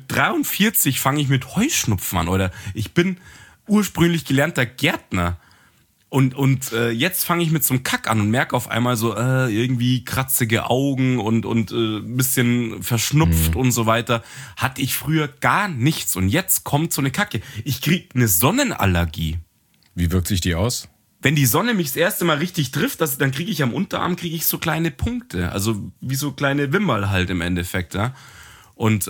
43 fange ich mit Heuschnupfen an, oder? Ich bin ursprünglich gelernter Gärtner und jetzt fange ich mit so einem Kack an und merke auf einmal so irgendwie kratzige Augen und ein bisschen verschnupft und so weiter. Hatte ich früher gar nichts und jetzt kommt so eine Kacke. Ich krieg eine Sonnenallergie. Wie wirkt sich die aus? Wenn die Sonne mich das erste Mal richtig trifft, dann kriege ich am Unterarm so kleine Punkte. Also wie so kleine Wimmerl halt im Endeffekt. Ja? Und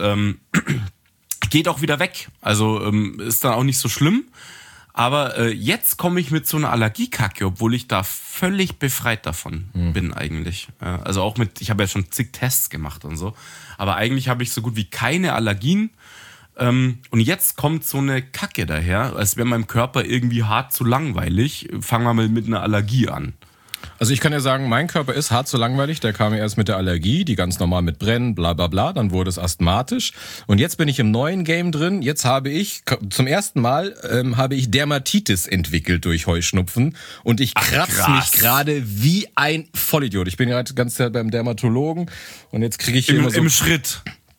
geht auch wieder weg. Also ist dann auch nicht so schlimm. Aber jetzt komme ich mit so einer Allergiekacke, obwohl ich da völlig befreit davon bin eigentlich. Also auch ich habe ja schon zig Tests gemacht und so. Aber eigentlich habe ich so gut wie keine Allergien. Und jetzt kommt so eine Kacke daher, als wäre meinem Körper irgendwie hart zu langweilig. Fangen wir mal mit einer Allergie an. Also ich kann ja sagen, mein Körper ist hart zu langweilig. Der kam erst mit der Allergie, die ganz normal mit Brennen, bla bla bla. Dann wurde es asthmatisch. Und jetzt bin ich im neuen Game drin. Jetzt habe ich zum ersten Mal Dermatitis entwickelt durch Heuschnupfen. Und ich kratze mich gerade wie ein Vollidiot. Ich bin gerade die ganze Zeit beim Dermatologen. Und jetzt kriege ich hier immer so... Im Schritt.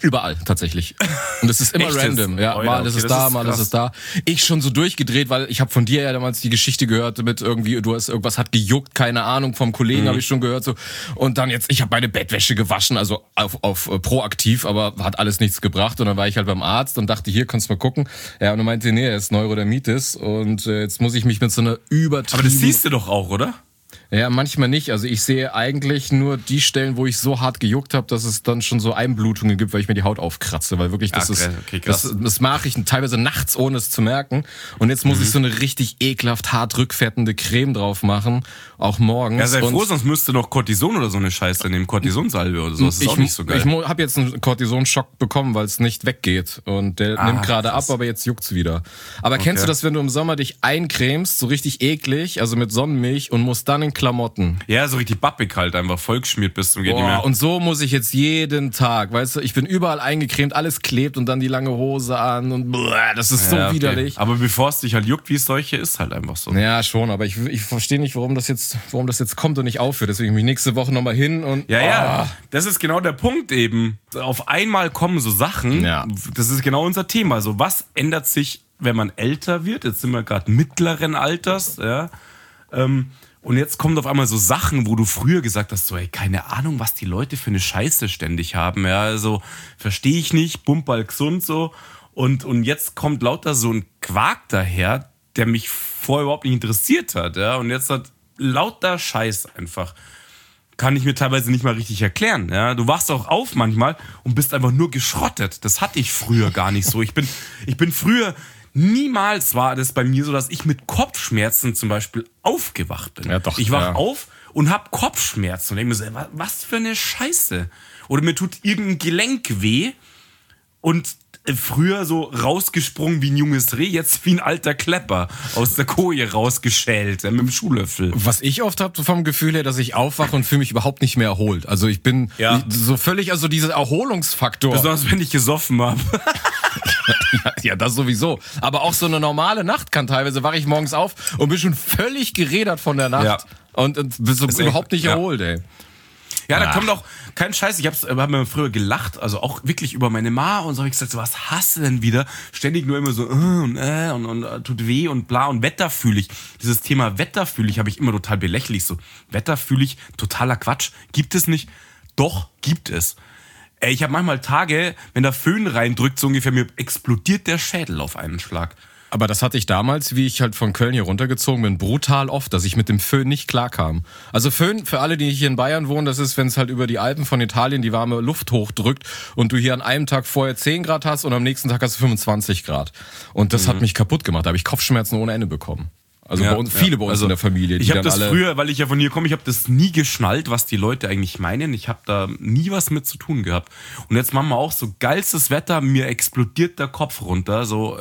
Überall, tatsächlich. Und es ist immer Echt random. Ja, jetzt? mal Okay, ist es das da, ist mal ist krass. es da. Ich schon so durchgedreht, weil ich habe von dir ja damals die Geschichte gehört mit irgendwie, du hast irgendwas hat gejuckt, keine Ahnung, vom Kollegen habe ich schon gehört. So. Und dann jetzt, ich habe meine Bettwäsche gewaschen, also auf proaktiv, aber hat alles nichts gebracht. Und dann war ich halt beim Arzt und dachte, hier, kannst du mal gucken. Ja, und er meinte, nee, er ist Neurodermitis. Und jetzt muss ich mich mit so einer übertrieben... Aber das siehst du doch auch, oder? Ja, manchmal nicht. Also ich sehe eigentlich nur die Stellen, wo ich so hart gejuckt habe, dass es dann schon so Einblutungen gibt, weil ich mir die Haut aufkratze. Weil wirklich, das ist, okay, krass. das mache ich teilweise nachts, ohne es zu merken. Und jetzt muss ich so eine richtig ekelhaft hart rückfettende Creme drauf machen, auch morgens. Ja, sei froh, Und sonst müsste noch Cortison oder so eine Scheiße nehmen. Cortisonsalbe oder so. Das ist auch nicht so geil. Ich habe jetzt einen Cortisonschock bekommen, weil es nicht weggeht. Und der nimmt gerade ab, aber jetzt juckt's wieder. Aber kennst du das, wenn du im Sommer dich eincremst, so richtig eklig, also mit Sonnenmilch und musst dann in Klamotten? Ja, so richtig bappig halt, einfach vollgeschmiert bist und geht nicht mehr. Boah, und so muss ich jetzt jeden Tag, weißt du, ich bin überall eingecremt, alles klebt und dann die lange Hose an und das ist so Ja, okay. widerlich. Aber bevor es dich halt juckt, wie es solche ist, halt einfach so. Ja, schon, aber ich verstehe nicht, warum das jetzt kommt und nicht aufhört. Deswegen mich nächste Woche nochmal hin und... Ja, das ist genau der Punkt eben. Auf einmal kommen so Sachen, Ja. das ist genau unser Thema. So, was ändert sich, wenn man älter wird? Jetzt sind wir gerade mittleren Alters, ja. Und jetzt kommen auf einmal so Sachen, wo du früher gesagt hast, so, ey, keine Ahnung, was die Leute für eine Scheiße ständig haben, ja. Also, verstehe ich nicht, Bumperl gesund so. Und jetzt kommt lauter so ein Quark daher, der mich vorher überhaupt nicht interessiert hat, ja. Und jetzt hat lauter Scheiß einfach. Kann ich mir teilweise nicht mal richtig erklären. Ja? Du wachst auch auf manchmal und bist einfach nur geschrottet. Das hatte ich früher gar nicht so. Ich bin früher, niemals war das bei mir so, dass ich mit Kopfschmerzen zum Beispiel aufgewacht bin. Ja, doch, ich wach ja. auf und hab Kopfschmerzen und denke mir so, was für eine Scheiße. Oder mir tut irgendein Gelenk weh und früher so rausgesprungen wie ein junges Reh, jetzt wie ein alter Klepper aus der Koje rausgeschält mit dem Schuhlöffel. Was ich oft habe vom Gefühl her, dass ich aufwache und fühle mich überhaupt nicht mehr erholt. Also ich bin so völlig, also dieser Erholungsfaktor. Besonders wenn ich gesoffen habe. Ja, das sowieso. Aber auch so eine normale Nacht kann teilweise, wache ich morgens auf und bin schon völlig gerädert von der Nacht. Ja. Und bin so Ist überhaupt nicht ja. erholt, ey. Ja, da kommt auch kein Scheiß. Ich hab mir früher gelacht, also auch wirklich über meine Ma und so habe ich gesagt, so, was hast du denn wieder? Ständig nur immer so und tut weh und bla und Wetter fühle ich. Dieses Thema Wetter fühle ich habe ich immer total belächlich so. Wetter fühle ich, totaler Quatsch. Gibt es nicht? Doch, gibt es. Ey, ich habe manchmal Tage, wenn der Föhn reindrückt, so ungefähr, mir explodiert der Schädel auf einen Schlag. Aber das hatte ich damals, wie ich halt von Köln hier runtergezogen bin, brutal oft, dass ich mit dem Föhn nicht klarkam. Also Föhn, für alle, die hier in Bayern wohnen, das ist, wenn es halt über die Alpen von Italien die warme Luft hochdrückt und du hier an einem Tag vorher 10 Grad hast und am nächsten Tag hast du 25 Grad. Und das hat mich kaputt gemacht. Da habe ich Kopfschmerzen ohne Ende bekommen. Also bei uns, viele bei uns in der Familie. Die Ich habe dann das alle früher, weil ich ja von hier komme, ich habe das nie geschnallt, was die Leute eigentlich meinen. Ich habe da nie was mit zu tun gehabt. Und jetzt machen wir auch so geilstes Wetter, mir explodiert der Kopf runter. So,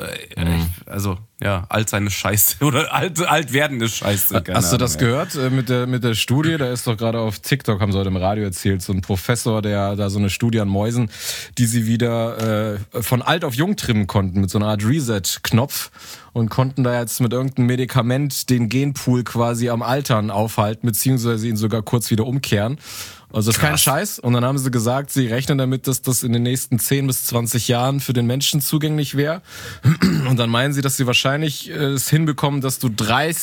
also ja, alt sein ist scheiße oder alt werden ist scheiße. Keine Hast du das Ahnung, gehört mit der Studie? Da ist doch gerade auf TikTok, haben sie heute im Radio erzählt, so ein Professor, der da so eine Studie an Mäusen, die sie wieder von alt auf jung trimmen konnten mit so einer Art Reset-Knopf und konnten da jetzt mit irgendeinem Medikament den Genpool quasi am Altern aufhalten, beziehungsweise ihn sogar kurz wieder umkehren. Also das ist kein Scheiß. Und dann haben sie gesagt, sie rechnen damit, dass das in den nächsten 10 bis 20 Jahren für den Menschen zugänglich wäre. Und dann meinen sie, dass sie wahrscheinlich es hinbekommen, dass du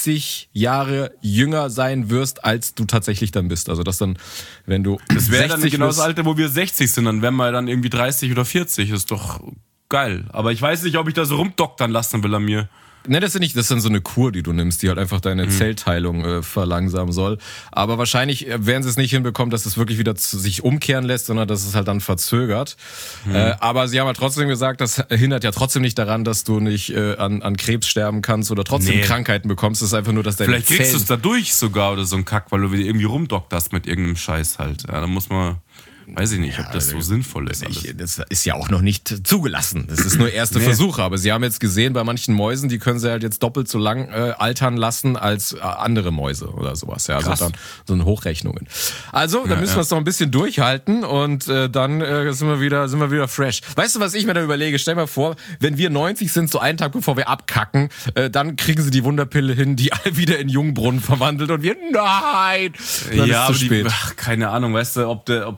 30 Jahre jünger sein wirst, als du tatsächlich dann bist. Also dass dann, wenn du Das wäre dann genau das bist, Alter, wo wir 60 sind, dann wären wir dann irgendwie 30 oder 40. Das ist doch geil. Aber ich weiß nicht, ob ich da so rumdoktern lassen will an mir. Ne, das ist dann so eine Kur, die du nimmst, die halt einfach deine Zellteilung verlangsamen soll. Aber wahrscheinlich werden sie es nicht hinbekommen, dass es wirklich wieder sich umkehren lässt, sondern dass es halt dann verzögert. Aber sie haben halt trotzdem gesagt, das hindert ja trotzdem nicht daran, dass du nicht an Krebs sterben kannst oder trotzdem Krankheiten bekommst. Es ist einfach nur, dass deine Vielleicht kriegst du Zellen... es dadurch sogar oder so ein Kack, weil du wieder irgendwie rumdokterst mit irgendeinem Scheiß halt. Ja, da muss man... Weiß ich nicht, ob das so sinnvoll ist. Alles. Das ist ja auch noch nicht zugelassen. Das ist nur erste Versuche. Aber sie haben jetzt gesehen, bei manchen Mäusen, die können sie halt jetzt doppelt so lang altern lassen als andere Mäuse oder sowas. Ja, also dann so eine Hochrechnungen. Also, da müssen wir es noch ein bisschen durchhalten und dann sind wir wieder fresh. Weißt du, was ich mir da überlege? Stell mal vor, wenn wir 90 sind, so einen Tag bevor wir abkacken, dann kriegen sie die Wunderpille hin, die alle wieder in Jungbrunnen verwandelt und wir, nein! Dann Ja, ist zu spät. keine Ahnung, weißt du, ob du das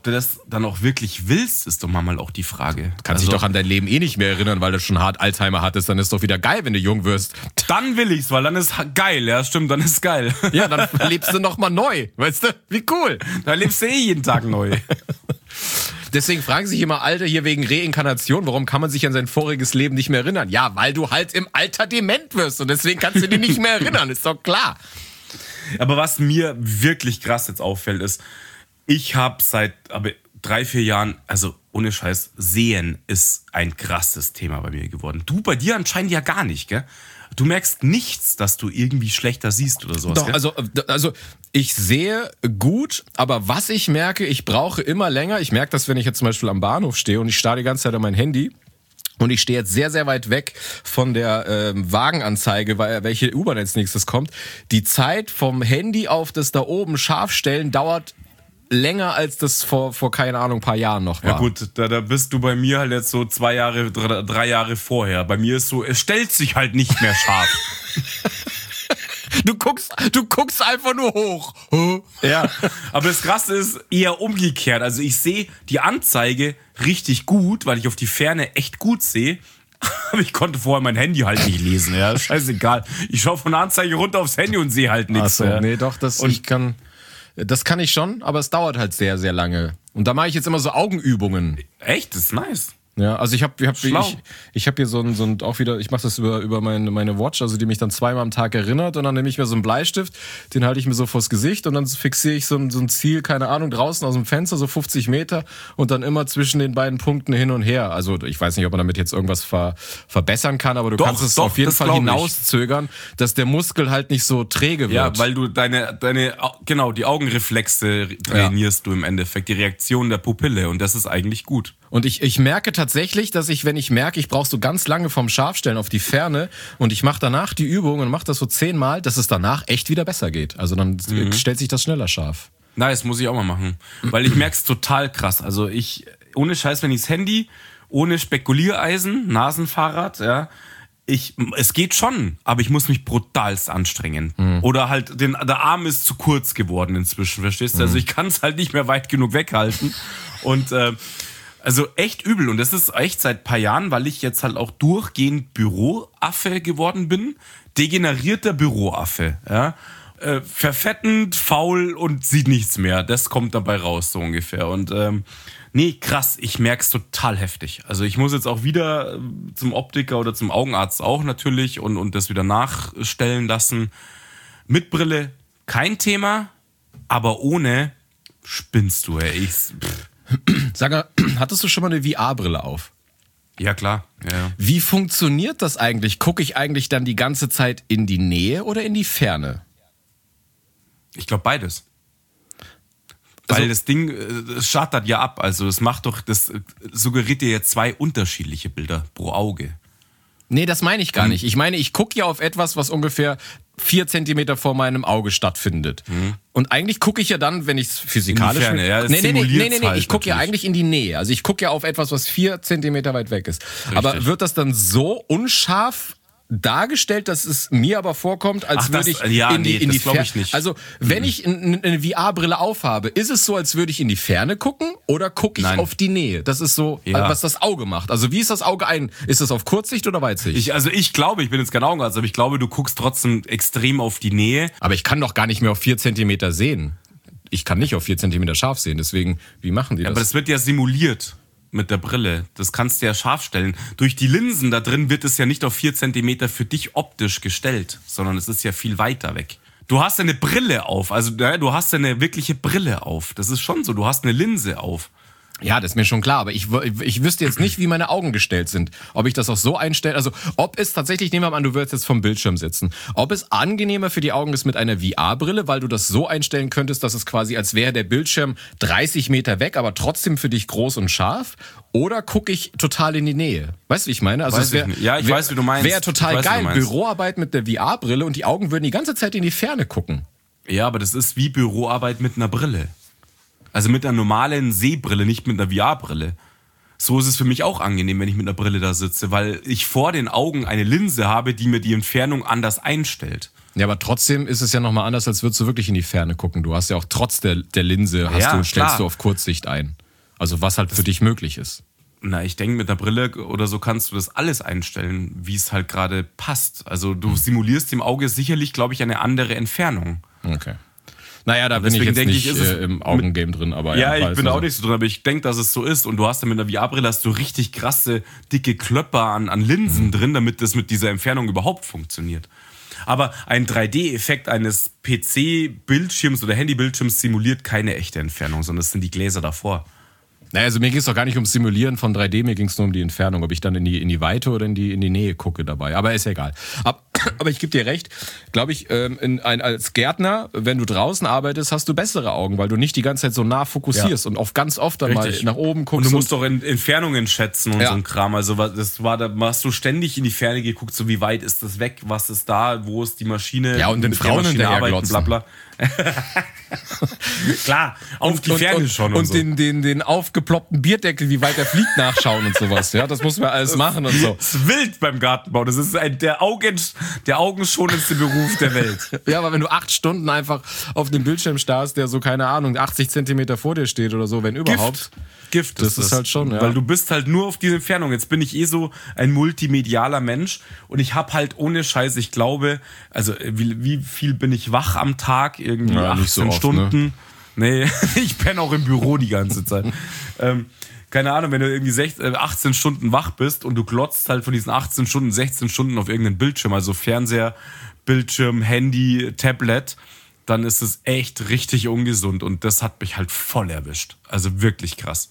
dann auch wirklich willst, ist doch mal auch die Frage. Kannst dich doch an dein Leben eh nicht mehr erinnern, weil du schon hart Alzheimer hattest. Dann ist doch wieder geil, wenn du jung wirst. Dann will ich's, weil dann ist geil. Ja, stimmt, dann ist geil. Ja, dann lebst du noch mal neu. Weißt du? Wie cool. Dann lebst du eh jeden Tag neu. Deswegen fragen sich immer Alte hier wegen Reinkarnation, warum kann man sich an sein voriges Leben nicht mehr erinnern? Ja, weil du halt im Alter dement wirst und deswegen kannst du dich nicht mehr erinnern, ist doch klar. Aber was mir wirklich krass jetzt auffällt, ist, ich habe seit 3-4 Jahren, also ohne Scheiß, Sehen ist ein krasses Thema bei mir geworden. Du, bei dir anscheinend ja gar nicht, gell? Du merkst nichts, dass du irgendwie schlechter siehst oder sowas, Doch, gell? also ich sehe gut, aber was ich merke, ich brauche immer länger. Ich merke das, wenn ich jetzt zum Beispiel am Bahnhof stehe und ich starre die ganze Zeit an mein Handy. Und ich stehe jetzt sehr, sehr weit weg von der Wagenanzeige, weil welche U-Bahn als nächstes kommt. Die Zeit vom Handy auf das da oben scharf stellen dauert länger, als das vor keine Ahnung, ein paar Jahren noch war. Ja gut, da bist du bei mir halt jetzt so 2 Jahre, 3 Jahre vorher. Bei mir ist so, es stellt sich halt nicht mehr scharf. Du guckst einfach nur hoch. Ja, aber das Krasse ist eher umgekehrt. Also ich sehe die Anzeige richtig gut, weil ich auf die Ferne echt gut sehe. Aber ich konnte vorher mein Handy halt nicht lesen. Ja, scheißegal. Ich schaue von der Anzeige runter aufs Handy und sehe halt nichts. Ach so, ja. Nee, doch, das kann ich schon, aber es dauert halt sehr, sehr lange. Und da mache ich jetzt immer so Augenübungen. Echt? Das ist nice. Ja, also ich hab hier so ein auch wieder, ich mache das über meine Watch, also die mich dann 2-mal am Tag erinnert und dann nehme ich mir so einen Bleistift, den halte ich mir so vors Gesicht und dann fixiere ich so ein Ziel, keine Ahnung, draußen aus dem Fenster, so 50 Meter und dann immer zwischen den beiden Punkten hin und her. Also ich weiß nicht, ob man damit jetzt irgendwas verbessern kann, aber du kannst es auf jeden Fall hinauszögern, dass der Muskel halt nicht so träge wird. Ja, weil du die Augenreflexe trainierst du im Endeffekt, die Reaktion der Pupille und das ist eigentlich gut. Und ich merke tatsächlich, dass wenn ich merke, ich brauche so ganz lange vom Scharfstellen auf die Ferne und ich mache danach die Übung und mache das so 10-mal, dass es danach echt wieder besser geht. Also dann stellt sich das schneller scharf. Nice, muss ich auch mal machen. Weil ich merke es total krass. Also ohne Scheiß, wenn ich das Handy, ohne Spekuliereisen, Nasenfahrrad, ja, es geht schon, aber ich muss mich brutalst anstrengen. Oder halt, der Arm ist zu kurz geworden inzwischen, verstehst du? Also ich kann es halt nicht mehr weit genug weghalten. Und also echt übel. Und das ist echt seit ein paar Jahren, weil ich jetzt halt auch durchgehend Büroaffe geworden bin. Degenerierter Büroaffe. Ja? Verfettend, faul und sieht nichts mehr. Das kommt dabei raus, so ungefähr. Und nee, krass, ich merke es total heftig. Also ich muss jetzt auch wieder zum Optiker oder zum Augenarzt auch natürlich und das wieder nachstellen lassen. Mit Brille kein Thema, aber ohne spinnst du, ey. Sag mal, hattest du schon mal eine VR-Brille auf? Ja, klar. Ja. Wie funktioniert das eigentlich? Gucke ich eigentlich dann die ganze Zeit in die Nähe oder in die Ferne? Ich glaube beides. Weil das Ding schattert ja ab. Also das suggeriert dir jetzt 2 unterschiedliche Bilder pro Auge. Nee, das meine ich gar nicht. Ich meine, ich gucke ja auf etwas, was ungefähr 4 Zentimeter vor meinem Auge stattfindet. Und eigentlich gucke ich ja dann, wenn ich es physikalisch... In die Ferne, ja, nee, halt ich gucke ja eigentlich in die Nähe. Also ich gucke ja auf etwas, was 4 Zentimeter weit weg ist. Richtig. Aber wird das dann so unscharf dargestellt, dass es mir aber vorkommt, als würde ich in die Ferne... Also wenn ich eine VR-Brille aufhabe, ist es so, als würde ich in die Ferne gucken oder gucke ich auf die Nähe? Das ist so, was das Auge macht. Also wie ist das Auge Ist es auf Kurzsicht oder Weitsicht? Ich glaube, ich bin jetzt kein Augenarzt, aber ich glaube, du guckst trotzdem extrem auf die Nähe. Aber ich kann doch gar nicht mehr auf 4 Zentimeter sehen. Ich kann nicht auf 4 Zentimeter scharf sehen, deswegen, wie machen die das? Aber das wird ja simuliert mit der Brille. Das kannst du ja scharf stellen. Durch die Linsen da drin wird es ja nicht auf 4 Zentimeter für dich optisch gestellt, sondern es ist ja viel weiter weg. Du hast ja eine Brille auf, also du hast ja eine wirkliche Brille auf. Das ist schon so, du hast eine Linse auf. Ja, das ist mir schon klar, aber ich wüsste jetzt nicht, wie meine Augen gestellt sind. Ob ich das auch so einstelle, also ob es tatsächlich, nehmen wir mal an, du würdest jetzt vom Bildschirm sitzen, ob es angenehmer für die Augen ist mit einer VR-Brille, weil du das so einstellen könntest, dass es quasi, als wäre der Bildschirm 30 Meter weg, aber trotzdem für dich groß und scharf, oder gucke ich total in die Nähe? Weißt du, wie ich meine? Also ich weiß, wie du meinst. Wäre total geil, Büroarbeit mit der VR-Brille und die Augen würden die ganze Zeit in die Ferne gucken. Ja, aber das ist wie Büroarbeit mit einer Brille. Also mit einer normalen Sehbrille, nicht mit einer VR-Brille. So ist es für mich auch angenehm, wenn ich mit einer Brille da sitze, weil ich vor den Augen eine Linse habe, die mir die Entfernung anders einstellt. Ja, aber trotzdem ist es ja nochmal anders, als würdest du wirklich in die Ferne gucken. Du hast ja auch trotz der Linse, stellst du auf Kurzsicht ein. Also was halt für dich möglich ist. Na, ich denke, mit einer Brille oder so kannst du das alles einstellen, wie es halt gerade passt. Also du simulierst im Auge sicherlich, glaube ich, eine andere Entfernung. Okay. Naja, da bin ich jetzt nicht im Augengame drin. Aber ja, ich bin auch nicht so drin, aber ich denke, dass es so ist. Und du hast dann mit einer VR-Brille hast du richtig krasse, dicke Klöpper an Linsen drin, damit das mit dieser Entfernung überhaupt funktioniert. Aber ein 3D-Effekt eines PC-Bildschirms oder Handybildschirms simuliert keine echte Entfernung, sondern es sind die Gläser davor. Naja, also mir ging es doch gar nicht ums Simulieren von 3D, mir ging es nur um die Entfernung, ob ich dann in die Weite oder in die Nähe gucke dabei. Aber ist ja egal. Aber ich gebe dir recht, glaube ich, als Gärtner, wenn du draußen arbeitest, hast du bessere Augen, weil du nicht die ganze Zeit so nah fokussierst und ganz oft dann mal nach oben guckst. Und du musst doch Entfernungen schätzen und so ein Kram. Also da hast du ständig in die Ferne geguckt, so wie weit ist das weg, was ist da, wo ist die Maschine. Ja, und den Frauen hinterher glotzen. Bla bla. Klar, auf die Ferne schon. Und so. den aufgeploppten Bierdeckel, wie weit er fliegt, nachschauen und sowas. Ja, das muss man alles machen und so. Das ist wild beim Gartenbau. Das ist der augenschonendste Beruf der Welt. Ja, aber wenn du 8 Stunden einfach auf dem Bildschirm starrst, der so, keine Ahnung, 80 Zentimeter vor dir steht oder so, wenn überhaupt. Gift das ist halt schon, ja. Weil du bist halt nur auf diese Entfernung. Jetzt bin ich so ein multimedialer Mensch und ich habe halt ohne Scheiß, ich glaube, also wie viel bin ich wach am Tag? Irgendwie 18 so oft, Stunden. Ne? Nee, ich penne auch im Büro die ganze Zeit. Keine Ahnung, wenn du irgendwie 18 Stunden wach bist und du glotzt halt von diesen 18 Stunden, 16 Stunden auf irgendeinen Bildschirm, also Fernseher, Bildschirm, Handy, Tablet, dann ist es echt richtig ungesund und das hat mich halt voll erwischt. Also wirklich krass.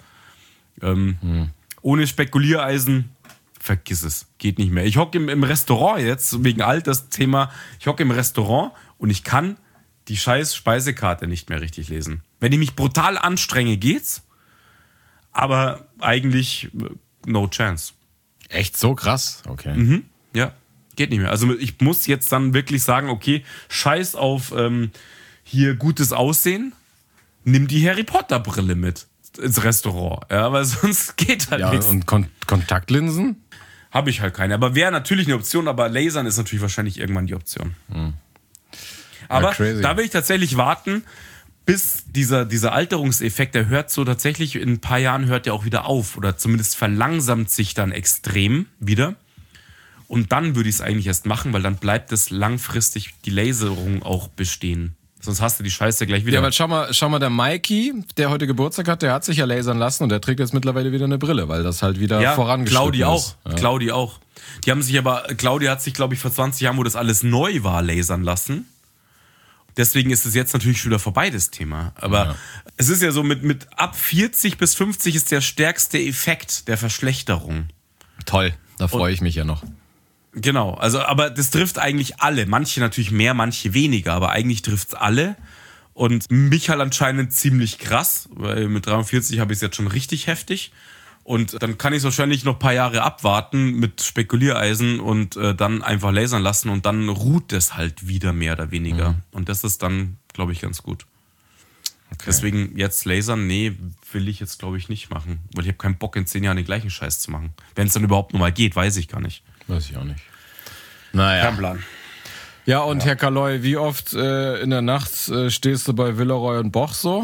Ohne Spekuliereisen, vergiss es, geht nicht mehr. Ich hocke im Restaurant jetzt, wegen Altersthema, ich hocke im Restaurant und ich kann die scheiß Speisekarte nicht mehr richtig lesen. Wenn ich mich brutal anstrenge, geht's, aber eigentlich no chance. Echt so krass? Okay. Ja, geht nicht mehr. Also ich muss jetzt dann wirklich sagen, okay, scheiß auf hier gutes Aussehen, nimm die Harry Potter Brille mit ins Restaurant, ja, weil sonst geht halt nichts. Ja, und Kontaktlinsen? Habe ich halt keine, aber wäre natürlich eine Option, aber Lasern ist natürlich wahrscheinlich irgendwann die Option. Aber da will ich tatsächlich warten, bis dieser Alterungseffekt, der hört so tatsächlich, in ein paar Jahren hört der auch wieder auf oder zumindest verlangsamt sich dann extrem wieder. Und dann würde ich es eigentlich erst machen, weil dann bleibt es langfristig die Laserung auch bestehen. Sonst hast du die Scheiße gleich wieder. Ja, aber schau mal, der Mikey, der heute Geburtstag hat, der hat sich ja lasern lassen und der trägt jetzt mittlerweile wieder eine Brille, weil das halt wieder vorangeschritten ist. Ja. Claudi auch. Claudi hat sich, glaube ich, vor 20 Jahren, wo das alles neu war, lasern lassen. Deswegen ist es jetzt natürlich schon wieder vorbei, das Thema. Aber es ist ja so, mit ab 40 bis 50 ist der stärkste Effekt der Verschlechterung. Toll, da freue ich mich ja noch. Genau, also aber das trifft eigentlich alle. Manche natürlich mehr, manche weniger, aber eigentlich trifft es alle. Und mich halt anscheinend ziemlich krass, weil mit 43 habe ich es jetzt schon richtig heftig. Und dann kann ich es wahrscheinlich noch ein paar Jahre abwarten mit Spekuliereisen und dann einfach lasern lassen und dann ruht es halt wieder mehr oder weniger. Und das ist dann, glaube ich, ganz gut. Okay. Deswegen jetzt lasern, nee, will ich jetzt, glaube ich, nicht machen. Weil ich habe keinen Bock, in 10 Jahren den gleichen Scheiß zu machen. Wenn es dann überhaupt noch mal geht, weiß ich gar nicht. Weiß ich auch nicht. Naja. Kein Plan. Ja, und Herr Kaloy, wie oft in der Nacht stehst du bei Villeroy und Boch so?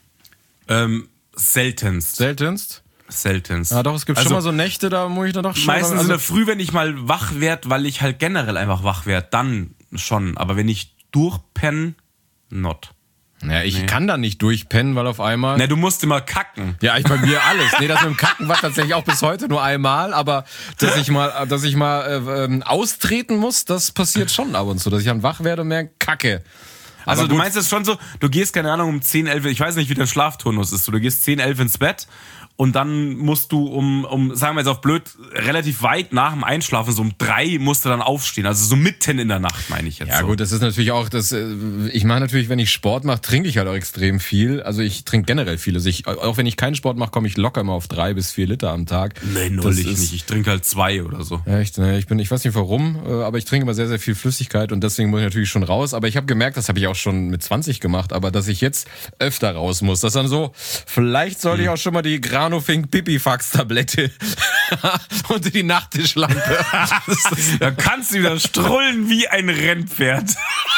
Seltenst. Seltenst? Seltenst. Ja, doch, es gibt schon mal so Nächte, da muss ich dann doch schon... Meistens in der Früh, wenn ich mal wach werde, weil ich halt generell einfach wach werde, dann schon. Aber wenn ich durchpenne, not. Ja, ich kann da nicht durchpennen, weil auf einmal... Ne, du musst immer kacken. Ja, bei mir alles. Nee, das mit dem Kacken war tatsächlich auch bis heute nur einmal, aber dass ich mal austreten muss, das passiert schon ab und zu, dass ich dann wach werde und merke, Kacke. Also du meinst es schon so, du gehst, keine Ahnung, um 10, 11, ich weiß nicht, wie dein Schlafturnus ist, du gehst 10, 11 ins Bett und dann musst du sagen wir jetzt auf blöd, relativ weit nach dem Einschlafen, so um 3 musst du dann aufstehen. Also so mitten in der Nacht, meine ich jetzt. Ja so. Gut, das ist natürlich auch, ich mache natürlich, wenn ich Sport mache, trinke ich halt auch extrem viel. Also ich trinke generell viel. Also auch wenn ich keinen Sport mache, komme ich locker immer auf 3 bis 4 Liter am Tag. Nee, null ich nicht. Ich trinke halt 2 oder so. Ja, echt, ne? Ich weiß nicht warum, aber ich trinke immer sehr, sehr viel Flüssigkeit und deswegen muss ich natürlich schon raus. Aber ich habe gemerkt, das habe ich auch schon mit 20 gemacht, aber dass ich jetzt öfter raus muss. Das dann so, vielleicht sollte ich auch schon mal die Granofink Pipifax-Tablette unter die Nachttischlampe. Da kannst du wieder strullen wie ein Rennpferd.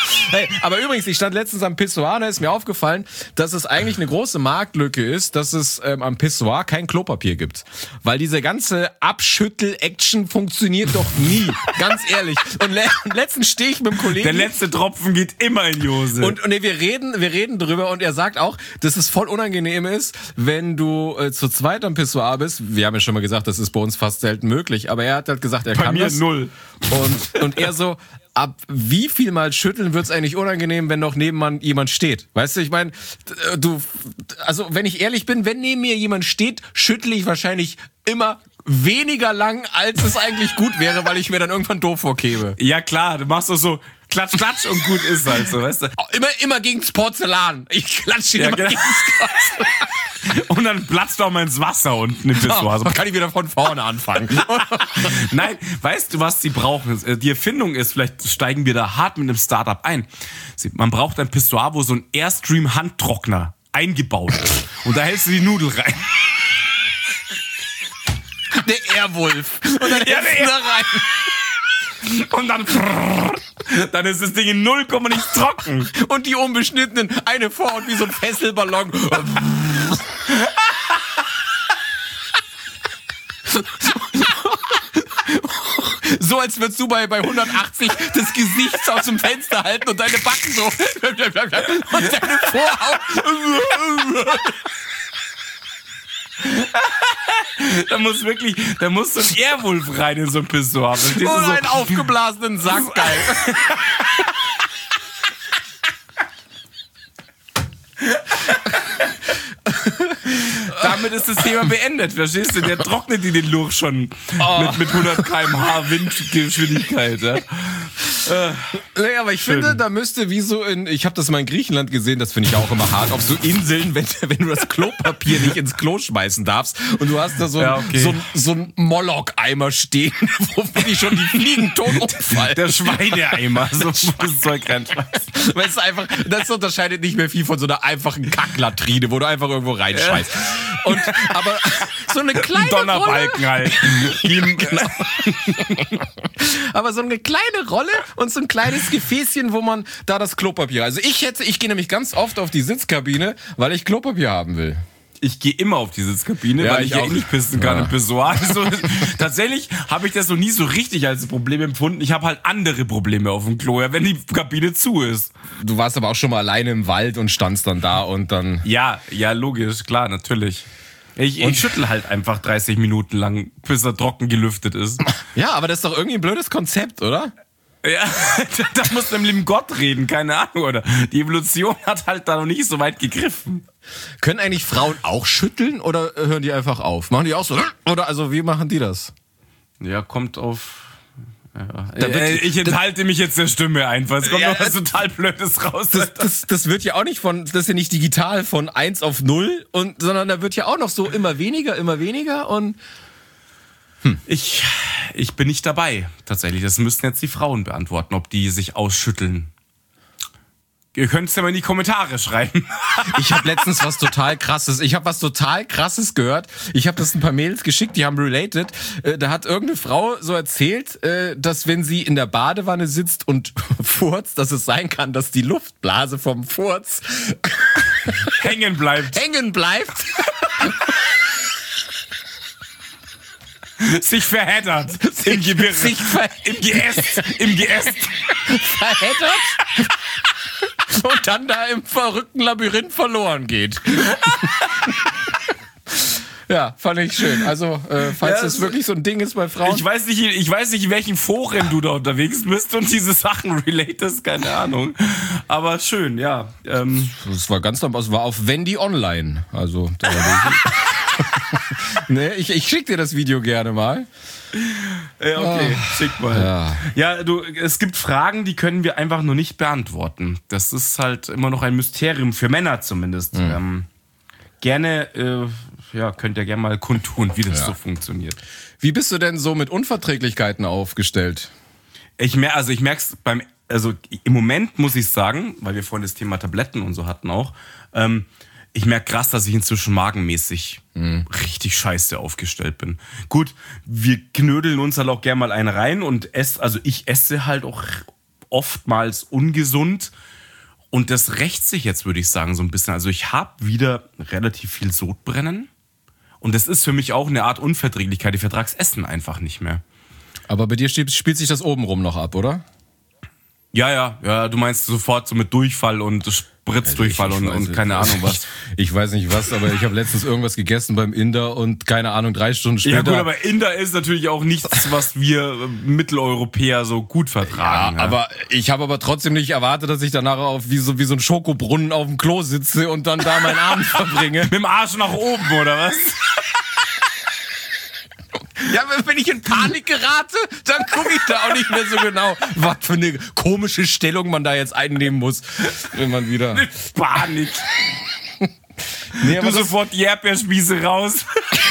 Hey, aber übrigens, ich stand letztens am Pissoir, da ist mir aufgefallen, dass es eigentlich eine große Marktlücke ist, dass es am Pissoir kein Klopapier gibt. Weil diese ganze Abschüttel-Action funktioniert doch nie. Ganz ehrlich. Und letztens stehe ich mit einem Kollegen. Der letzte Tropfen geht immer in die Hose. Und nee, wir reden drüber und er sagt auch, dass es voll unangenehm ist, wenn du zu zweit am Pissoir bist. Wir haben ja schon mal gesagt, das ist bei uns fast selten möglich, aber er hat halt gesagt, er Bei kann mir das. 0. Und er so, ab wie viel Mal schütteln wird's eigentlich unangenehm, wenn noch neben jemand steht? Weißt du, ich meine, also wenn ich ehrlich bin, wenn neben mir jemand steht, schüttle ich wahrscheinlich immer weniger lang, als es eigentlich gut wäre, weil ich mir dann irgendwann doof vorkäme. Ja klar, du machst doch so klatsch, klatsch und gut ist halt so, weißt du. Immer gegen's Porzellan. Ich klatsche immer genau. gegen's Porzellan. Und dann platzt auch mal ins Wasser unten im Pissoir. So kann ich wieder von vorne anfangen. Nein, weißt du, was sie brauchen? Die Erfindung ist, vielleicht steigen wir da hart mit einem Startup ein. Man braucht ein Pissoir, wo so ein Airstream-Handtrockner eingebaut ist. Und da hältst du die Nudel rein. Der Airwolf. Und dann hältst du da rein. Und dann ist das Ding in 0, nichts trocken. Und die unbeschnittenen, eine Vorhaut wie so ein Fesselballon. So als würdest du bei 180 das Gesicht aus dem Fenster halten und deine Backen so. Und deine Vorhaut. Da muss so ein Airwolf rein in so ein Pissoir. Und so einen aufgeblasenen Sack, geil. Damit ist das Thema beendet, verstehst du? Der trocknet dir den Lurch schon mit 100 km/h Windgeschwindigkeit. Ja? Naja, aber ich finde, da müsste wie so ich habe das mal in Griechenland gesehen, das finde ich auch immer hart, auf so Inseln, wenn du das Klopapier nicht ins Klo schmeißen darfst und du hast da so ein Moloch-Eimer stehen, wo wirklich schon die Fliegen tot umfallen. Der Schweineeimer, so das Zeug reinschmeißt. Weil es einfach, das unterscheidet nicht mehr viel von so einer einfachen Kacklatrine, wo du einfach irgendwo reinschmeißt. Aber so eine kleine Donnerbalken Rolle, halt. genau. Aber so eine kleine Rolle und so ein kleines Gefäßchen, wo man da das Klopapier. Also ich gehe nämlich ganz oft auf die Sitzkabine, weil ich Klopapier haben will. Ich gehe immer auf die Sitzkabine, Ja, weil ich ja auch. nicht pissen kann Ja. im Pissoir. Also, tatsächlich habe ich das noch nie so richtig als Problem empfunden. Ich habe halt andere Probleme auf dem Klo, ja, wenn die Kabine zu ist. Du warst aber auch schon mal alleine im Wald und standst dann da und dann... Ja, logisch, klar, natürlich. Ich schüttel halt einfach 30 Minuten lang, bis er trocken gelüftet ist. Ja, aber das ist doch irgendwie ein blödes Konzept, oder? Ja, da muss mit dem lieben Gott reden, keine Ahnung, oder? Die Evolution hat halt da noch nicht so weit gegriffen. Können eigentlich Frauen auch schütteln oder hören die einfach auf? Machen die auch so? Oder also wie machen die das? Ja, kommt auf... Ja. wird- Ich enthalte mich jetzt der Stimme einfach. Es kommt Ja, noch was total Blödes raus. Das wird ja auch nicht das ist ja nicht digital von 1 auf 0, sondern da wird ja auch noch so immer weniger und... Ich bin nicht dabei, tatsächlich. Das müssten jetzt die Frauen beantworten, ob die sich ausschütteln. Ihr könnt es ja mal in die Kommentare schreiben. Ich habe letztens was total Krasses gehört. Ich habe das ein paar Mails geschickt, die haben related. Da hat irgendeine Frau so erzählt, dass wenn sie in der Badewanne sitzt und furzt, dass es sein kann, dass die Luftblase vom Furz Hängen bleibt. Sich verheddert. Im Gebirge. Im Geäst. verheddert und dann da im verrückten Labyrinth verloren geht. Ja, fand ich schön. Also, falls das wirklich so ein Ding ist bei Frauen. Ich weiß nicht, in welchen Foren du da unterwegs bist und diese Sachen relatest, keine Ahnung. Aber schön, ja. Das war ganz normal, es war auf Wendy Online. Also, da war nee, ich schick dir das Video gerne mal. Ja, okay, schick mal. Ja. Ja, es gibt Fragen, die können wir einfach nur nicht beantworten. Das ist halt immer noch ein Mysterium, für Männer zumindest. Gerne, könnt ihr gerne mal kundtun, wie das so funktioniert. Wie bist du denn so mit Unverträglichkeiten aufgestellt? Ich merk's im Moment muss ich sagen, weil wir vorhin das Thema Tabletten und so hatten auch, ich merke krass, dass ich inzwischen magenmäßig richtig scheiße aufgestellt bin. Gut, wir knödeln uns halt auch gerne mal einen rein und ich esse halt auch oftmals ungesund. Und das rächt sich jetzt, würde ich sagen, so ein bisschen. Also ich habe wieder relativ viel Sodbrennen. Und das ist für mich auch eine Art Unverträglichkeit. Ich vertrag's Essen einfach nicht mehr. Aber bei dir spielt sich das obenrum noch ab, oder? Ja, du meinst sofort so mit Durchfall und Spritzdurchfall und keine Ahnung was. Ich weiß nicht was, aber ich habe letztens irgendwas gegessen beim Inder und keine Ahnung, 3 Stunden später. Ja gut, aber Inder ist natürlich auch nichts, was wir Mitteleuropäer so gut vertragen. Ja, aber ich habe aber trotzdem nicht erwartet, dass ich danach auf wie so ein Schokobrunnen auf dem Klo sitze und dann da meinen Abend verbringe. Mit dem Arsch nach oben, oder was? Ja, wenn ich in Panik gerate, dann gucke ich da auch nicht mehr so genau, was für eine komische Stellung man da jetzt einnehmen muss, wenn man wieder... Panik. Nee, aber Du sofort die Erdbeerspieße raus.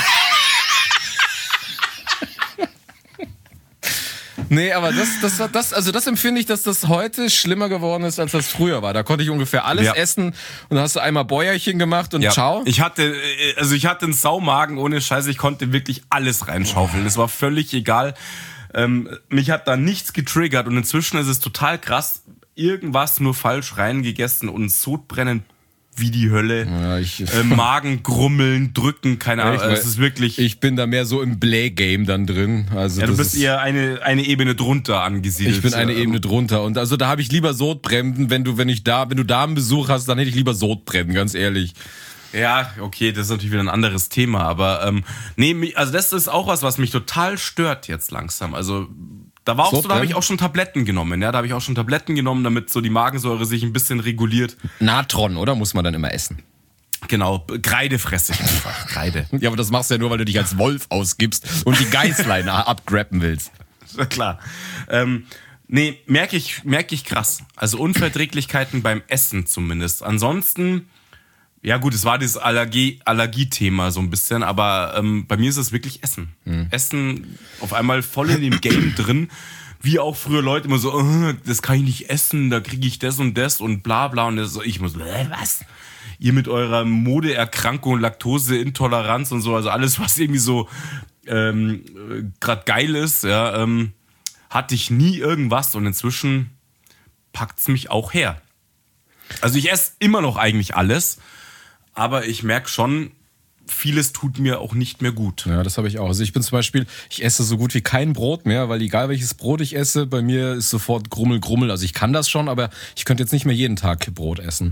Nee, aber das empfinde ich, dass das heute schlimmer geworden ist, als das früher war. Da konnte ich ungefähr alles essen und dann hast du einmal Bäuerchen gemacht und ciao. Ich hatte einen Saumagen ohne Scheiße. Ich konnte wirklich alles reinschaufeln. Es war völlig egal. Mich hat da nichts getriggert und inzwischen ist es total krass. Irgendwas nur falsch reingegessen und Sodbrennen wie die Hölle. Ja, Magen grummeln, drücken, keine Ahnung. Es ist wirklich. Ich bin da mehr so im Blay-Game dann drin. Also ja, du bist eher eine Ebene drunter angesiedelt. Ich bin eine Ebene drunter. Und also da habe ich lieber Sodbrennen, wenn du Damenbesuch hast, dann hätte ich lieber Sodbrennen, ganz ehrlich. Ja, okay, das ist natürlich wieder ein anderes Thema. Aber also das ist auch was mich total stört jetzt langsam. Also da habe ich auch schon Tabletten genommen. Ja, da habe ich auch schon Tabletten genommen, damit so die Magensäure sich ein bisschen reguliert. Natron, oder? Muss man dann immer essen. Genau, Kreide fresse ich einfach. Kreide. Ja, aber das machst du ja nur, weil du dich als Wolf ausgibst und die Geißlein abgrappen willst. Ja, klar. Merke ich krass. Also Unverträglichkeiten beim Essen zumindest. Ansonsten, ja gut, es war dieses Allergie-Thema so ein bisschen, aber bei mir ist es wirklich Essen. Essen auf einmal voll in dem Game drin, wie auch früher Leute immer so, das kann ich nicht essen, da kriege ich das und bla bla und das, ich muss, was? Ihr mit eurer Modeerkrankung, Laktoseintoleranz und so, also alles, was irgendwie so gerade geil ist, ja, hatte ich nie irgendwas und inzwischen packt's mich auch her. Also ich esse immer noch eigentlich alles, aber ich merke schon, vieles tut mir auch nicht mehr gut. Ja, das habe ich auch. Also ich bin zum Beispiel, ich esse so gut wie kein Brot mehr, weil egal welches Brot ich esse, bei mir ist sofort Grummel. Also ich kann das schon, aber ich könnte jetzt nicht mehr jeden Tag Brot essen.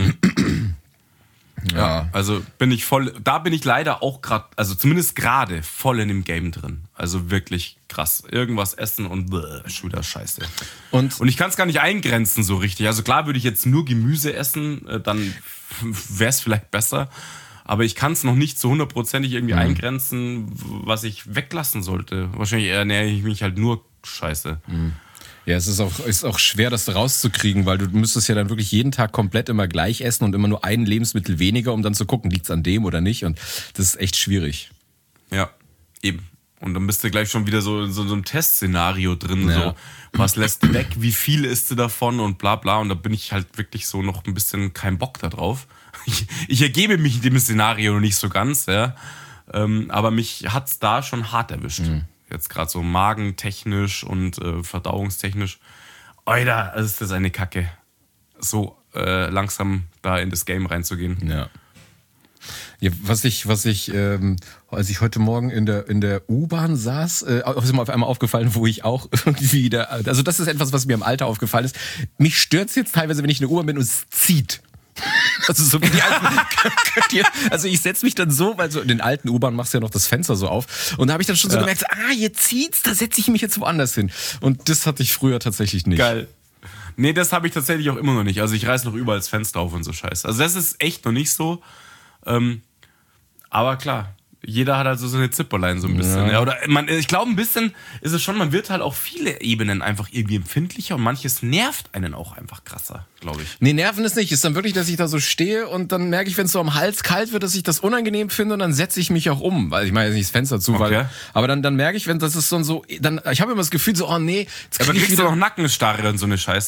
Ja, also bin ich leider auch gerade, also zumindest gerade voll in dem Game drin. Also wirklich krass. Irgendwas essen und schon wieder scheiße. Und ich kann es gar nicht eingrenzen so richtig. Also klar würde ich jetzt nur Gemüse essen, dann wäre es vielleicht besser. Aber ich kann es noch nicht so 100%ig irgendwie eingrenzen, was ich weglassen sollte. Wahrscheinlich ernähre ich mich halt nur scheiße. Ja, es ist auch schwer, das rauszukriegen, weil du müsstest ja dann wirklich jeden Tag komplett immer gleich essen und immer nur ein Lebensmittel weniger, um dann zu gucken, liegt's an dem oder nicht. Und das ist echt schwierig. Ja, eben. Und dann bist du gleich schon wieder so in so einem Testszenario drin. Ja. So, was lässt du weg, wie viel isst du davon und bla bla. Und da bin ich halt wirklich so noch ein bisschen kein Bock da drauf. Ich ergebe mich in dem Szenario noch nicht so ganz, ja. Aber mich hat's da schon hart erwischt. Jetzt gerade so magentechnisch und verdauungstechnisch. Alter, also ist das eine Kacke. So langsam da in das Game reinzugehen. Ja. Ja, als ich heute Morgen in der U-Bahn saß, ist mir auf einmal aufgefallen, wo ich auch irgendwie also das ist etwas, was mir im Alter aufgefallen ist. Mich stört's jetzt teilweise, wenn ich in der U-Bahn bin und es zieht. Also so wie die alten, also ich setze mich dann so, weil so in den alten U-Bahn machst du ja noch das Fenster so auf und da habe ich dann schon so gemerkt, hier zieht's, da setze ich mich jetzt woanders hin. Und das hatte ich früher tatsächlich nicht. Geil. Nee, das habe ich tatsächlich auch immer noch nicht. Also ich reiß noch überall das Fenster auf und so Scheiße. Also das ist echt noch nicht so. Aber klar, jeder hat halt so seine Zipperlein so ein bisschen. Ja. Oder ich glaube, ein bisschen ist es schon, man wird halt auf viele Ebenen einfach irgendwie empfindlicher und manches nervt einen auch einfach krasser, glaube ich. Nee, nerven ist nicht. Ist dann wirklich, dass ich da so stehe und dann merke ich, wenn es so am Hals kalt wird, dass ich das unangenehm finde und dann setze ich mich auch um. Weil ich meine jetzt nicht das Fenster zu, aber dann merke ich, wenn das ist so, ich habe immer das Gefühl so, oh nee, jetzt kriegst du noch Nackenstarre und so eine Scheiße.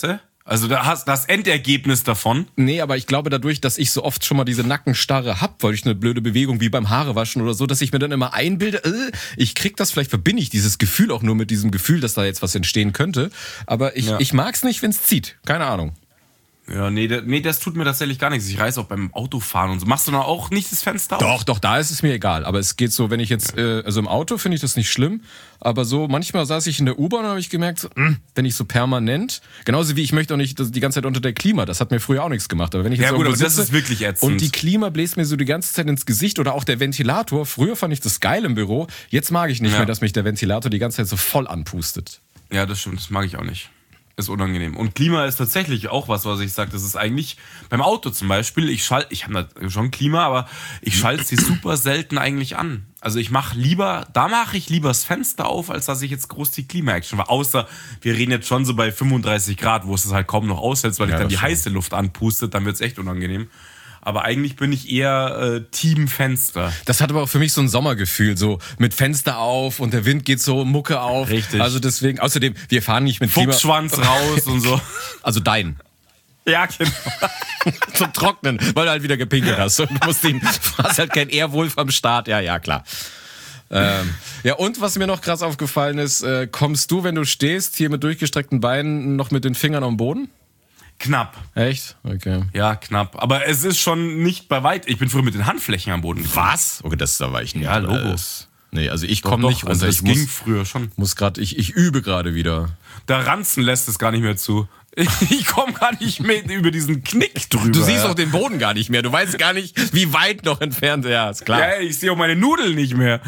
Also das Endergebnis davon. Nee, aber ich glaube dadurch, dass ich so oft schon mal diese Nackenstarre hab, weil ich eine blöde Bewegung wie beim Haarewaschen oder so, dass ich mir dann immer einbilde, ich krieg das, vielleicht verbinde ich dieses Gefühl auch nur mit diesem Gefühl, dass da jetzt was entstehen könnte. Aber ich mag's nicht, wenn's zieht. Keine Ahnung. Ja, nee, das tut mir tatsächlich gar nichts. Ich reiß auch beim Autofahren und so. Machst du dann auch nicht das Fenster auf? Doch, da ist es mir egal. Aber es geht so, wenn ich jetzt, also im Auto finde ich das nicht schlimm, aber so manchmal saß ich in der U-Bahn und habe ich gemerkt, so, wenn ich so permanent, genauso wie ich möchte auch nicht die ganze Zeit unter der Klima, das hat mir früher auch nichts gemacht. Aber wenn ich jetzt Ja gut, aber sitze das ist wirklich ätzend. und die Klima bläst mir so die ganze Zeit ins Gesicht oder auch der Ventilator, früher fand ich das geil im Büro, jetzt mag ich nicht mehr, dass mich der Ventilator die ganze Zeit so voll anpustet. Ja, das stimmt, das mag ich auch nicht. Ist unangenehm. Und Klima ist tatsächlich auch was ich sage, das ist eigentlich beim Auto zum Beispiel, ich habe schon Klima, aber ich schalte sie super selten eigentlich an. Also da mache ich lieber das Fenster auf, als dass ich jetzt groß die Klima-Action war. Außer, wir reden jetzt schon so bei 35 Grad, wo es halt kaum noch aushält, weil ich dann die heiße Luft anpustet, dann wird es echt unangenehm. Aber eigentlich bin ich eher Team Fenster. Das hat aber auch für mich so ein Sommergefühl, so mit Fenster auf und der Wind geht so Mucke auf. Richtig. Also deswegen, außerdem, wir fahren nicht mit Fuchsschwanz raus und so. Also dein. Ja, genau. Zum Trocknen, weil du halt wieder gepinkelt hast. Und du hast halt kein Airwolf am Start. Ja, klar. Ja, und was mir noch krass aufgefallen ist, kommst du, wenn du stehst, hier mit durchgestreckten Beinen, noch mit den Fingern am Boden? Knapp. Echt? Okay. Ja, knapp. Aber es ist schon nicht bei weit. Ich bin früher mit den Handflächen am Boden gekommen. Was? Okay, da war ich nicht. Ja, Logo. Nee, also ich komme nicht runter. Also das ich ging früher schon. Ich übe gerade wieder. Der Ranzen lässt es gar nicht mehr zu. Ich komme gar nicht mehr über diesen Knick drüber. Du siehst auch den Boden gar nicht mehr. Du weißt gar nicht, wie weit noch entfernt er ist. Klar. Ja, ich sehe auch meine Nudeln nicht mehr.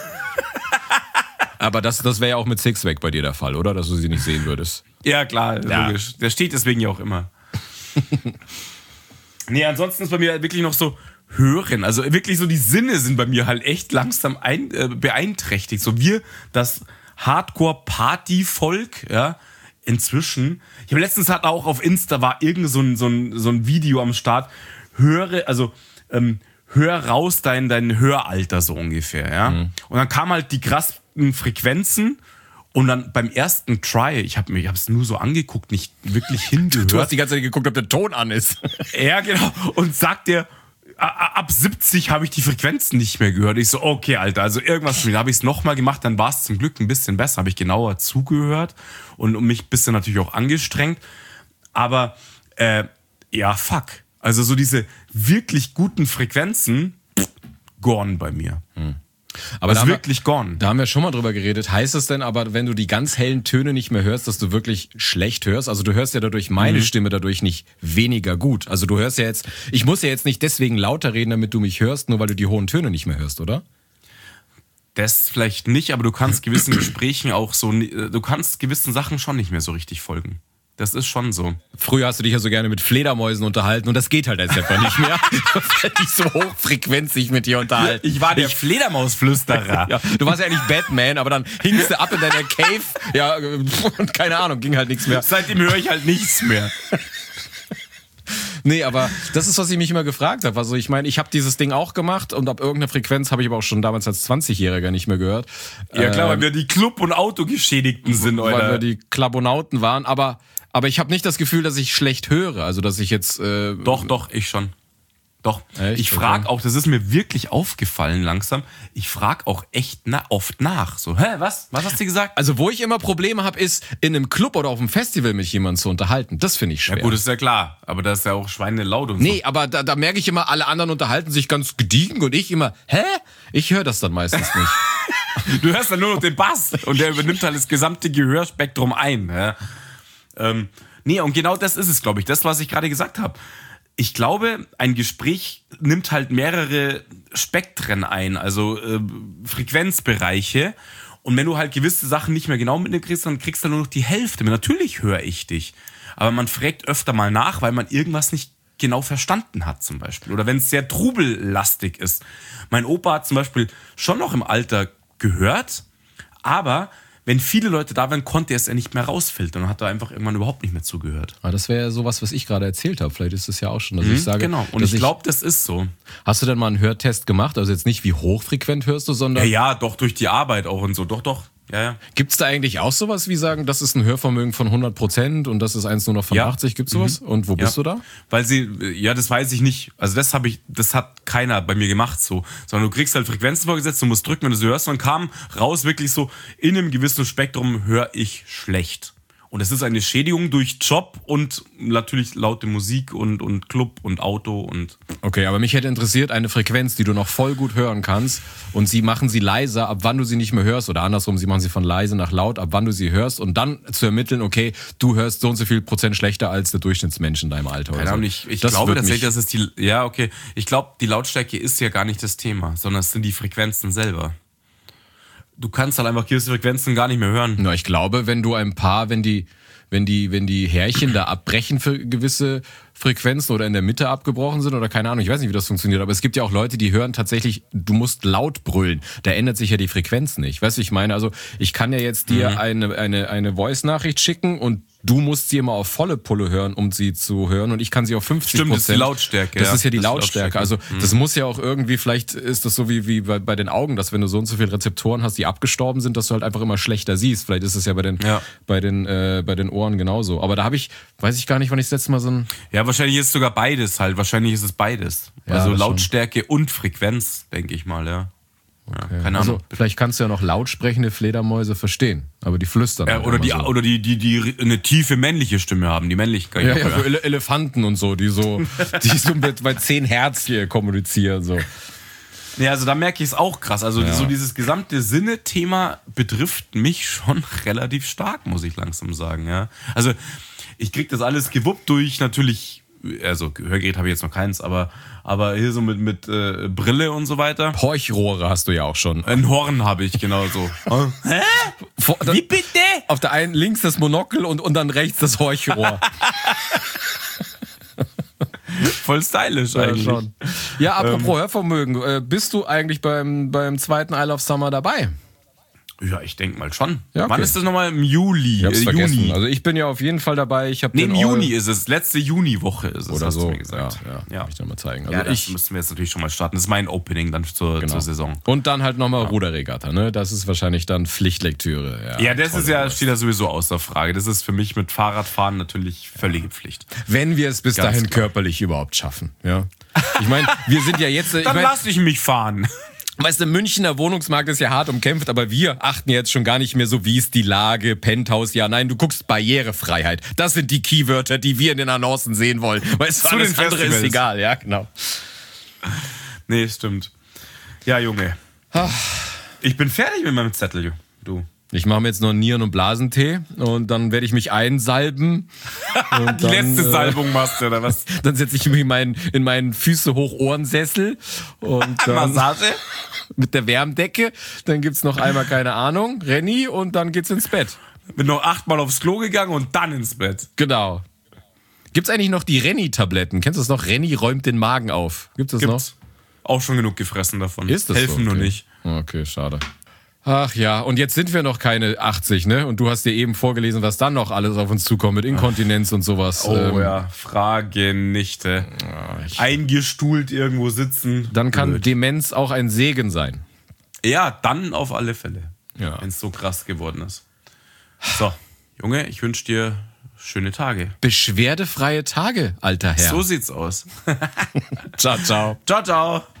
Aber das wäre ja auch mit Sixpack bei dir der Fall, oder? Dass du sie nicht sehen würdest. Ja, klar, logisch. Der steht deswegen ja auch immer. Nee, ansonsten ist bei mir wirklich noch so Hören. Also wirklich so die Sinne sind bei mir halt echt langsam beeinträchtigt. So wir, das Hardcore-Party-Volk, ja, inzwischen. Ich habe letztens halt auch auf Insta war irgend so ein Video am Start. Hör raus dein Höralter so ungefähr, ja. Und dann kamen halt die krassen Frequenzen. Und dann beim ersten Try, ich habe es nur so angeguckt, nicht wirklich hingehört. Du hast die ganze Zeit geguckt, ob der Ton an ist. Ja, genau. Und sagt der, ab 70 habe ich die Frequenzen nicht mehr gehört. Ich so, okay, Alter, also irgendwas. Dann habe ich es nochmal gemacht, dann war es zum Glück ein bisschen besser. Habe ich genauer zugehört und mich ein bisschen natürlich auch angestrengt. Aber, ja, fuck. Also so diese wirklich guten Frequenzen, gone bei mir. Aber das ist wirklich gone. Da haben wir schon mal drüber geredet. Heißt es denn aber, wenn du die ganz hellen Töne nicht mehr hörst, dass du wirklich schlecht hörst? Also du hörst ja dadurch meine Stimme dadurch nicht weniger gut. Also du hörst ja jetzt, ich muss ja jetzt nicht deswegen lauter reden, damit du mich hörst, nur weil du die hohen Töne nicht mehr hörst, oder? Das vielleicht nicht, aber du kannst gewissen Gesprächen auch so, du kannst gewissen Sachen schon nicht mehr so richtig folgen. Das ist schon so. Früher hast du dich ja so gerne mit Fledermäusen unterhalten und das geht halt jetzt einfach nicht mehr, weil die so hochfrequent sich mit dir unterhalten. Ich war der Fledermausflüsterer. Ja, du warst ja eigentlich Batman, aber dann hingst du ab in deiner Cave, ja, und keine Ahnung, ging halt nichts mehr. Seitdem höre ich halt nichts mehr. Nee, aber das ist, was ich mich immer gefragt habe. Also ich meine, ich habe dieses Ding auch gemacht und ab irgendeiner Frequenz habe ich aber auch schon damals als 20-Jähriger nicht mehr gehört. Ja klar, weil wir die Club- und Autogeschädigten sind, oder? Weil wir die Klabonauten waren, aber ich habe nicht das Gefühl, dass ich schlecht höre. Also dass ich jetzt... Doch, ich schon. Doch. Echt? Ich frage auch, das ist mir wirklich aufgefallen langsam, ich frage auch echt oft nach. So, was? Was hast du gesagt? Also wo ich immer Probleme habe, ist in einem Club oder auf einem Festival mit jemandem zu unterhalten. Das finde ich schwer. Ja gut, ist ja klar. Aber da ist ja auch schweinelaut und so. Nee, aber da merke ich immer, alle anderen unterhalten sich ganz gediegen und ich immer, Ich höre das dann meistens nicht. Du hörst dann nur noch den Bass und der übernimmt halt das gesamte Gehörspektrum ein. Ja? Nee, und genau das ist es, glaube ich. Das, was ich gerade gesagt habe. Ich glaube, ein Gespräch nimmt halt mehrere Spektren ein, also Frequenzbereiche. Und wenn du halt gewisse Sachen nicht mehr genau mitkriegst, dann kriegst du nur noch die Hälfte. Natürlich höre ich dich. Aber man fragt öfter mal nach, weil man irgendwas nicht genau verstanden hat zum Beispiel. Oder wenn es sehr trubellastig ist. Mein Opa hat zum Beispiel schon noch im Alter gehört, aber... Wenn viele Leute da waren, konnte er es ja nicht mehr rausfiltern und hat da einfach irgendwann überhaupt nicht mehr zugehört. Aber das wäre ja sowas, was ich gerade erzählt habe. Vielleicht ist es ja auch schon, dass ich sage... Genau, und ich glaube, das ist so. Hast du denn mal einen Hörtest gemacht? Also jetzt nicht, wie hochfrequent hörst du, sondern... Ja, doch, durch die Arbeit auch und so. Doch. Ja. Gibt's da eigentlich auch sowas wie sagen, das ist ein Hörvermögen von 100% und das ist eins nur noch von 80? Gibt's sowas? Und wo bist du da? Weil das weiß ich nicht. Also das hat keiner bei mir gemacht so. Sondern du kriegst halt Frequenzen vorgesetzt, du musst drücken, wenn du sie hörst. Und dann kam raus wirklich so, in einem gewissen Spektrum höre ich schlecht. Und es ist eine Schädigung durch Job und natürlich laute Musik und Club und Auto und... Okay, aber mich hätte interessiert, eine Frequenz, die du noch voll gut hören kannst und sie machen sie leiser, ab wann du sie nicht mehr hörst oder andersrum, sie machen sie von leise nach laut, ab wann du sie hörst und dann zu ermitteln, okay, du hörst so und so viel Prozent schlechter als der Durchschnittsmensch in deinem Alter. Keine Ahnung, ich glaube tatsächlich, dass es ich glaube, die Lautstärke ist ja gar nicht das Thema, sondern es sind die Frequenzen selber. Du kannst halt einfach gewisse Frequenzen gar nicht mehr hören. Na, ich glaube, wenn die Härchen da abbrechen für gewisse Frequenzen oder in der Mitte abgebrochen sind oder keine Ahnung, ich weiß nicht, wie das funktioniert, aber es gibt ja auch Leute, die hören tatsächlich, du musst laut brüllen, da ändert sich ja die Frequenz nicht. Weißt du, ich meine, also ich kann ja jetzt dir eine Voice-Nachricht schicken und du musst sie immer auf volle Pulle hören, um sie zu hören und ich kann sie auf 50%. Stimmt, das ist die Lautstärke. Das ist ja die Lautstärke. Also das muss ja auch irgendwie, vielleicht ist das so wie bei den Augen, dass wenn du so und so viele Rezeptoren hast, die abgestorben sind, dass du halt einfach immer schlechter siehst. Vielleicht ist es ja bei den Ohren genauso. Aber da weiß ich gar nicht, wann ich das letzte Mal so ein... Ja, wahrscheinlich ist es sogar beides halt. Wahrscheinlich ist es beides. Ja, also Lautstärke und Frequenz, denke ich mal, ja. Okay. Ja, keine Ahnung. Also, vielleicht kannst du ja noch laut sprechende Fledermäuse verstehen, aber die flüstern. Ja, oder die eine tiefe männliche Stimme haben, die Männlichkeit. Ja, so Elefanten und so, die so bei 10 Hertz hier kommunizieren. So. Ja, also da merke ich es auch krass. Also so dieses gesamte Sinne-Thema betrifft mich schon relativ stark, muss ich langsam sagen. Ja. Also ich krieg das alles gewuppt durch natürlich, also Hörgerät habe ich jetzt noch keins, aber hier so mit Brille und so weiter. Horchrohre hast du ja auch schon. Ein Horn habe ich, genau so. Hä? Wie bitte? Auf der einen links das Monokel und dann rechts das Horchrohr. Voll stylisch eigentlich. Schon. Ja, apropos Hörvermögen, bist du eigentlich beim zweiten Isle of Summer dabei? Ja, ich denke mal schon. Ja, okay. Wann ist das nochmal? Im Juli? Ich hab's vergessen. Juni. Also ich bin ja auf jeden Fall dabei. Im Juni ist es. Letzte Juniwoche ist es. Oder so. Mir gesagt. Ja. Kann ich dir mal zeigen. Also das müssen wir jetzt natürlich schon mal starten. Das ist mein Opening dann zur Saison. Und dann halt nochmal Ruderregatta, ne? Das ist wahrscheinlich dann Pflichtlektüre. Ja, das ist steht ja sowieso außer Frage. Das ist für mich mit Fahrradfahren natürlich völlige Pflicht. Wenn wir es bis dahin körperlich überhaupt schaffen, ja. Ich meine, wir sind ja jetzt... Dann lass ich mich fahren. Weißt du, Münchner Wohnungsmarkt ist ja hart umkämpft, aber wir achten jetzt schon gar nicht mehr so, wie ist die Lage, Penthouse, ja, nein, du guckst Barrierefreiheit. Das sind die Keywörter, die wir in den Annoncen sehen wollen. Weißt du, alles andere ist egal, ja, genau. Nee, stimmt. Ja, Junge. Ich bin fertig mit meinem Zettel, du. Ich mache mir jetzt noch einen Nieren- und Blasentee und dann werde ich mich einsalben. Und die letzte Salbung machst du, oder was? Dann setze ich mich in meinen Füße hoch Ohrensessel und dann Massage? Mit der Wärmdecke. Dann gibt's noch einmal, keine Ahnung, Renny und dann geht's ins Bett. Bin noch 8-mal aufs Klo gegangen und dann ins Bett. Genau. Gibt's eigentlich noch die Renny-Tabletten? Kennst du das noch? Renny räumt den Magen auf. Gibt's das noch? Auch schon genug gefressen davon. Ist das Helfen so? nur nicht. Okay, schade. Ach ja, und jetzt sind wir noch keine 80, ne? Und du hast dir eben vorgelesen, was dann noch alles auf uns zukommt mit Inkontinenz und sowas. Oh ja, Frage nicht. Eingestuhlt irgendwo sitzen. Dann kann Demenz auch ein Segen sein. Ja, dann auf alle Fälle. Ja. Wenn es so krass geworden ist. So, Junge, ich wünsche dir schöne Tage. Beschwerdefreie Tage, alter Herr. So sieht's aus. Ciao, ciao. Ciao, ciao.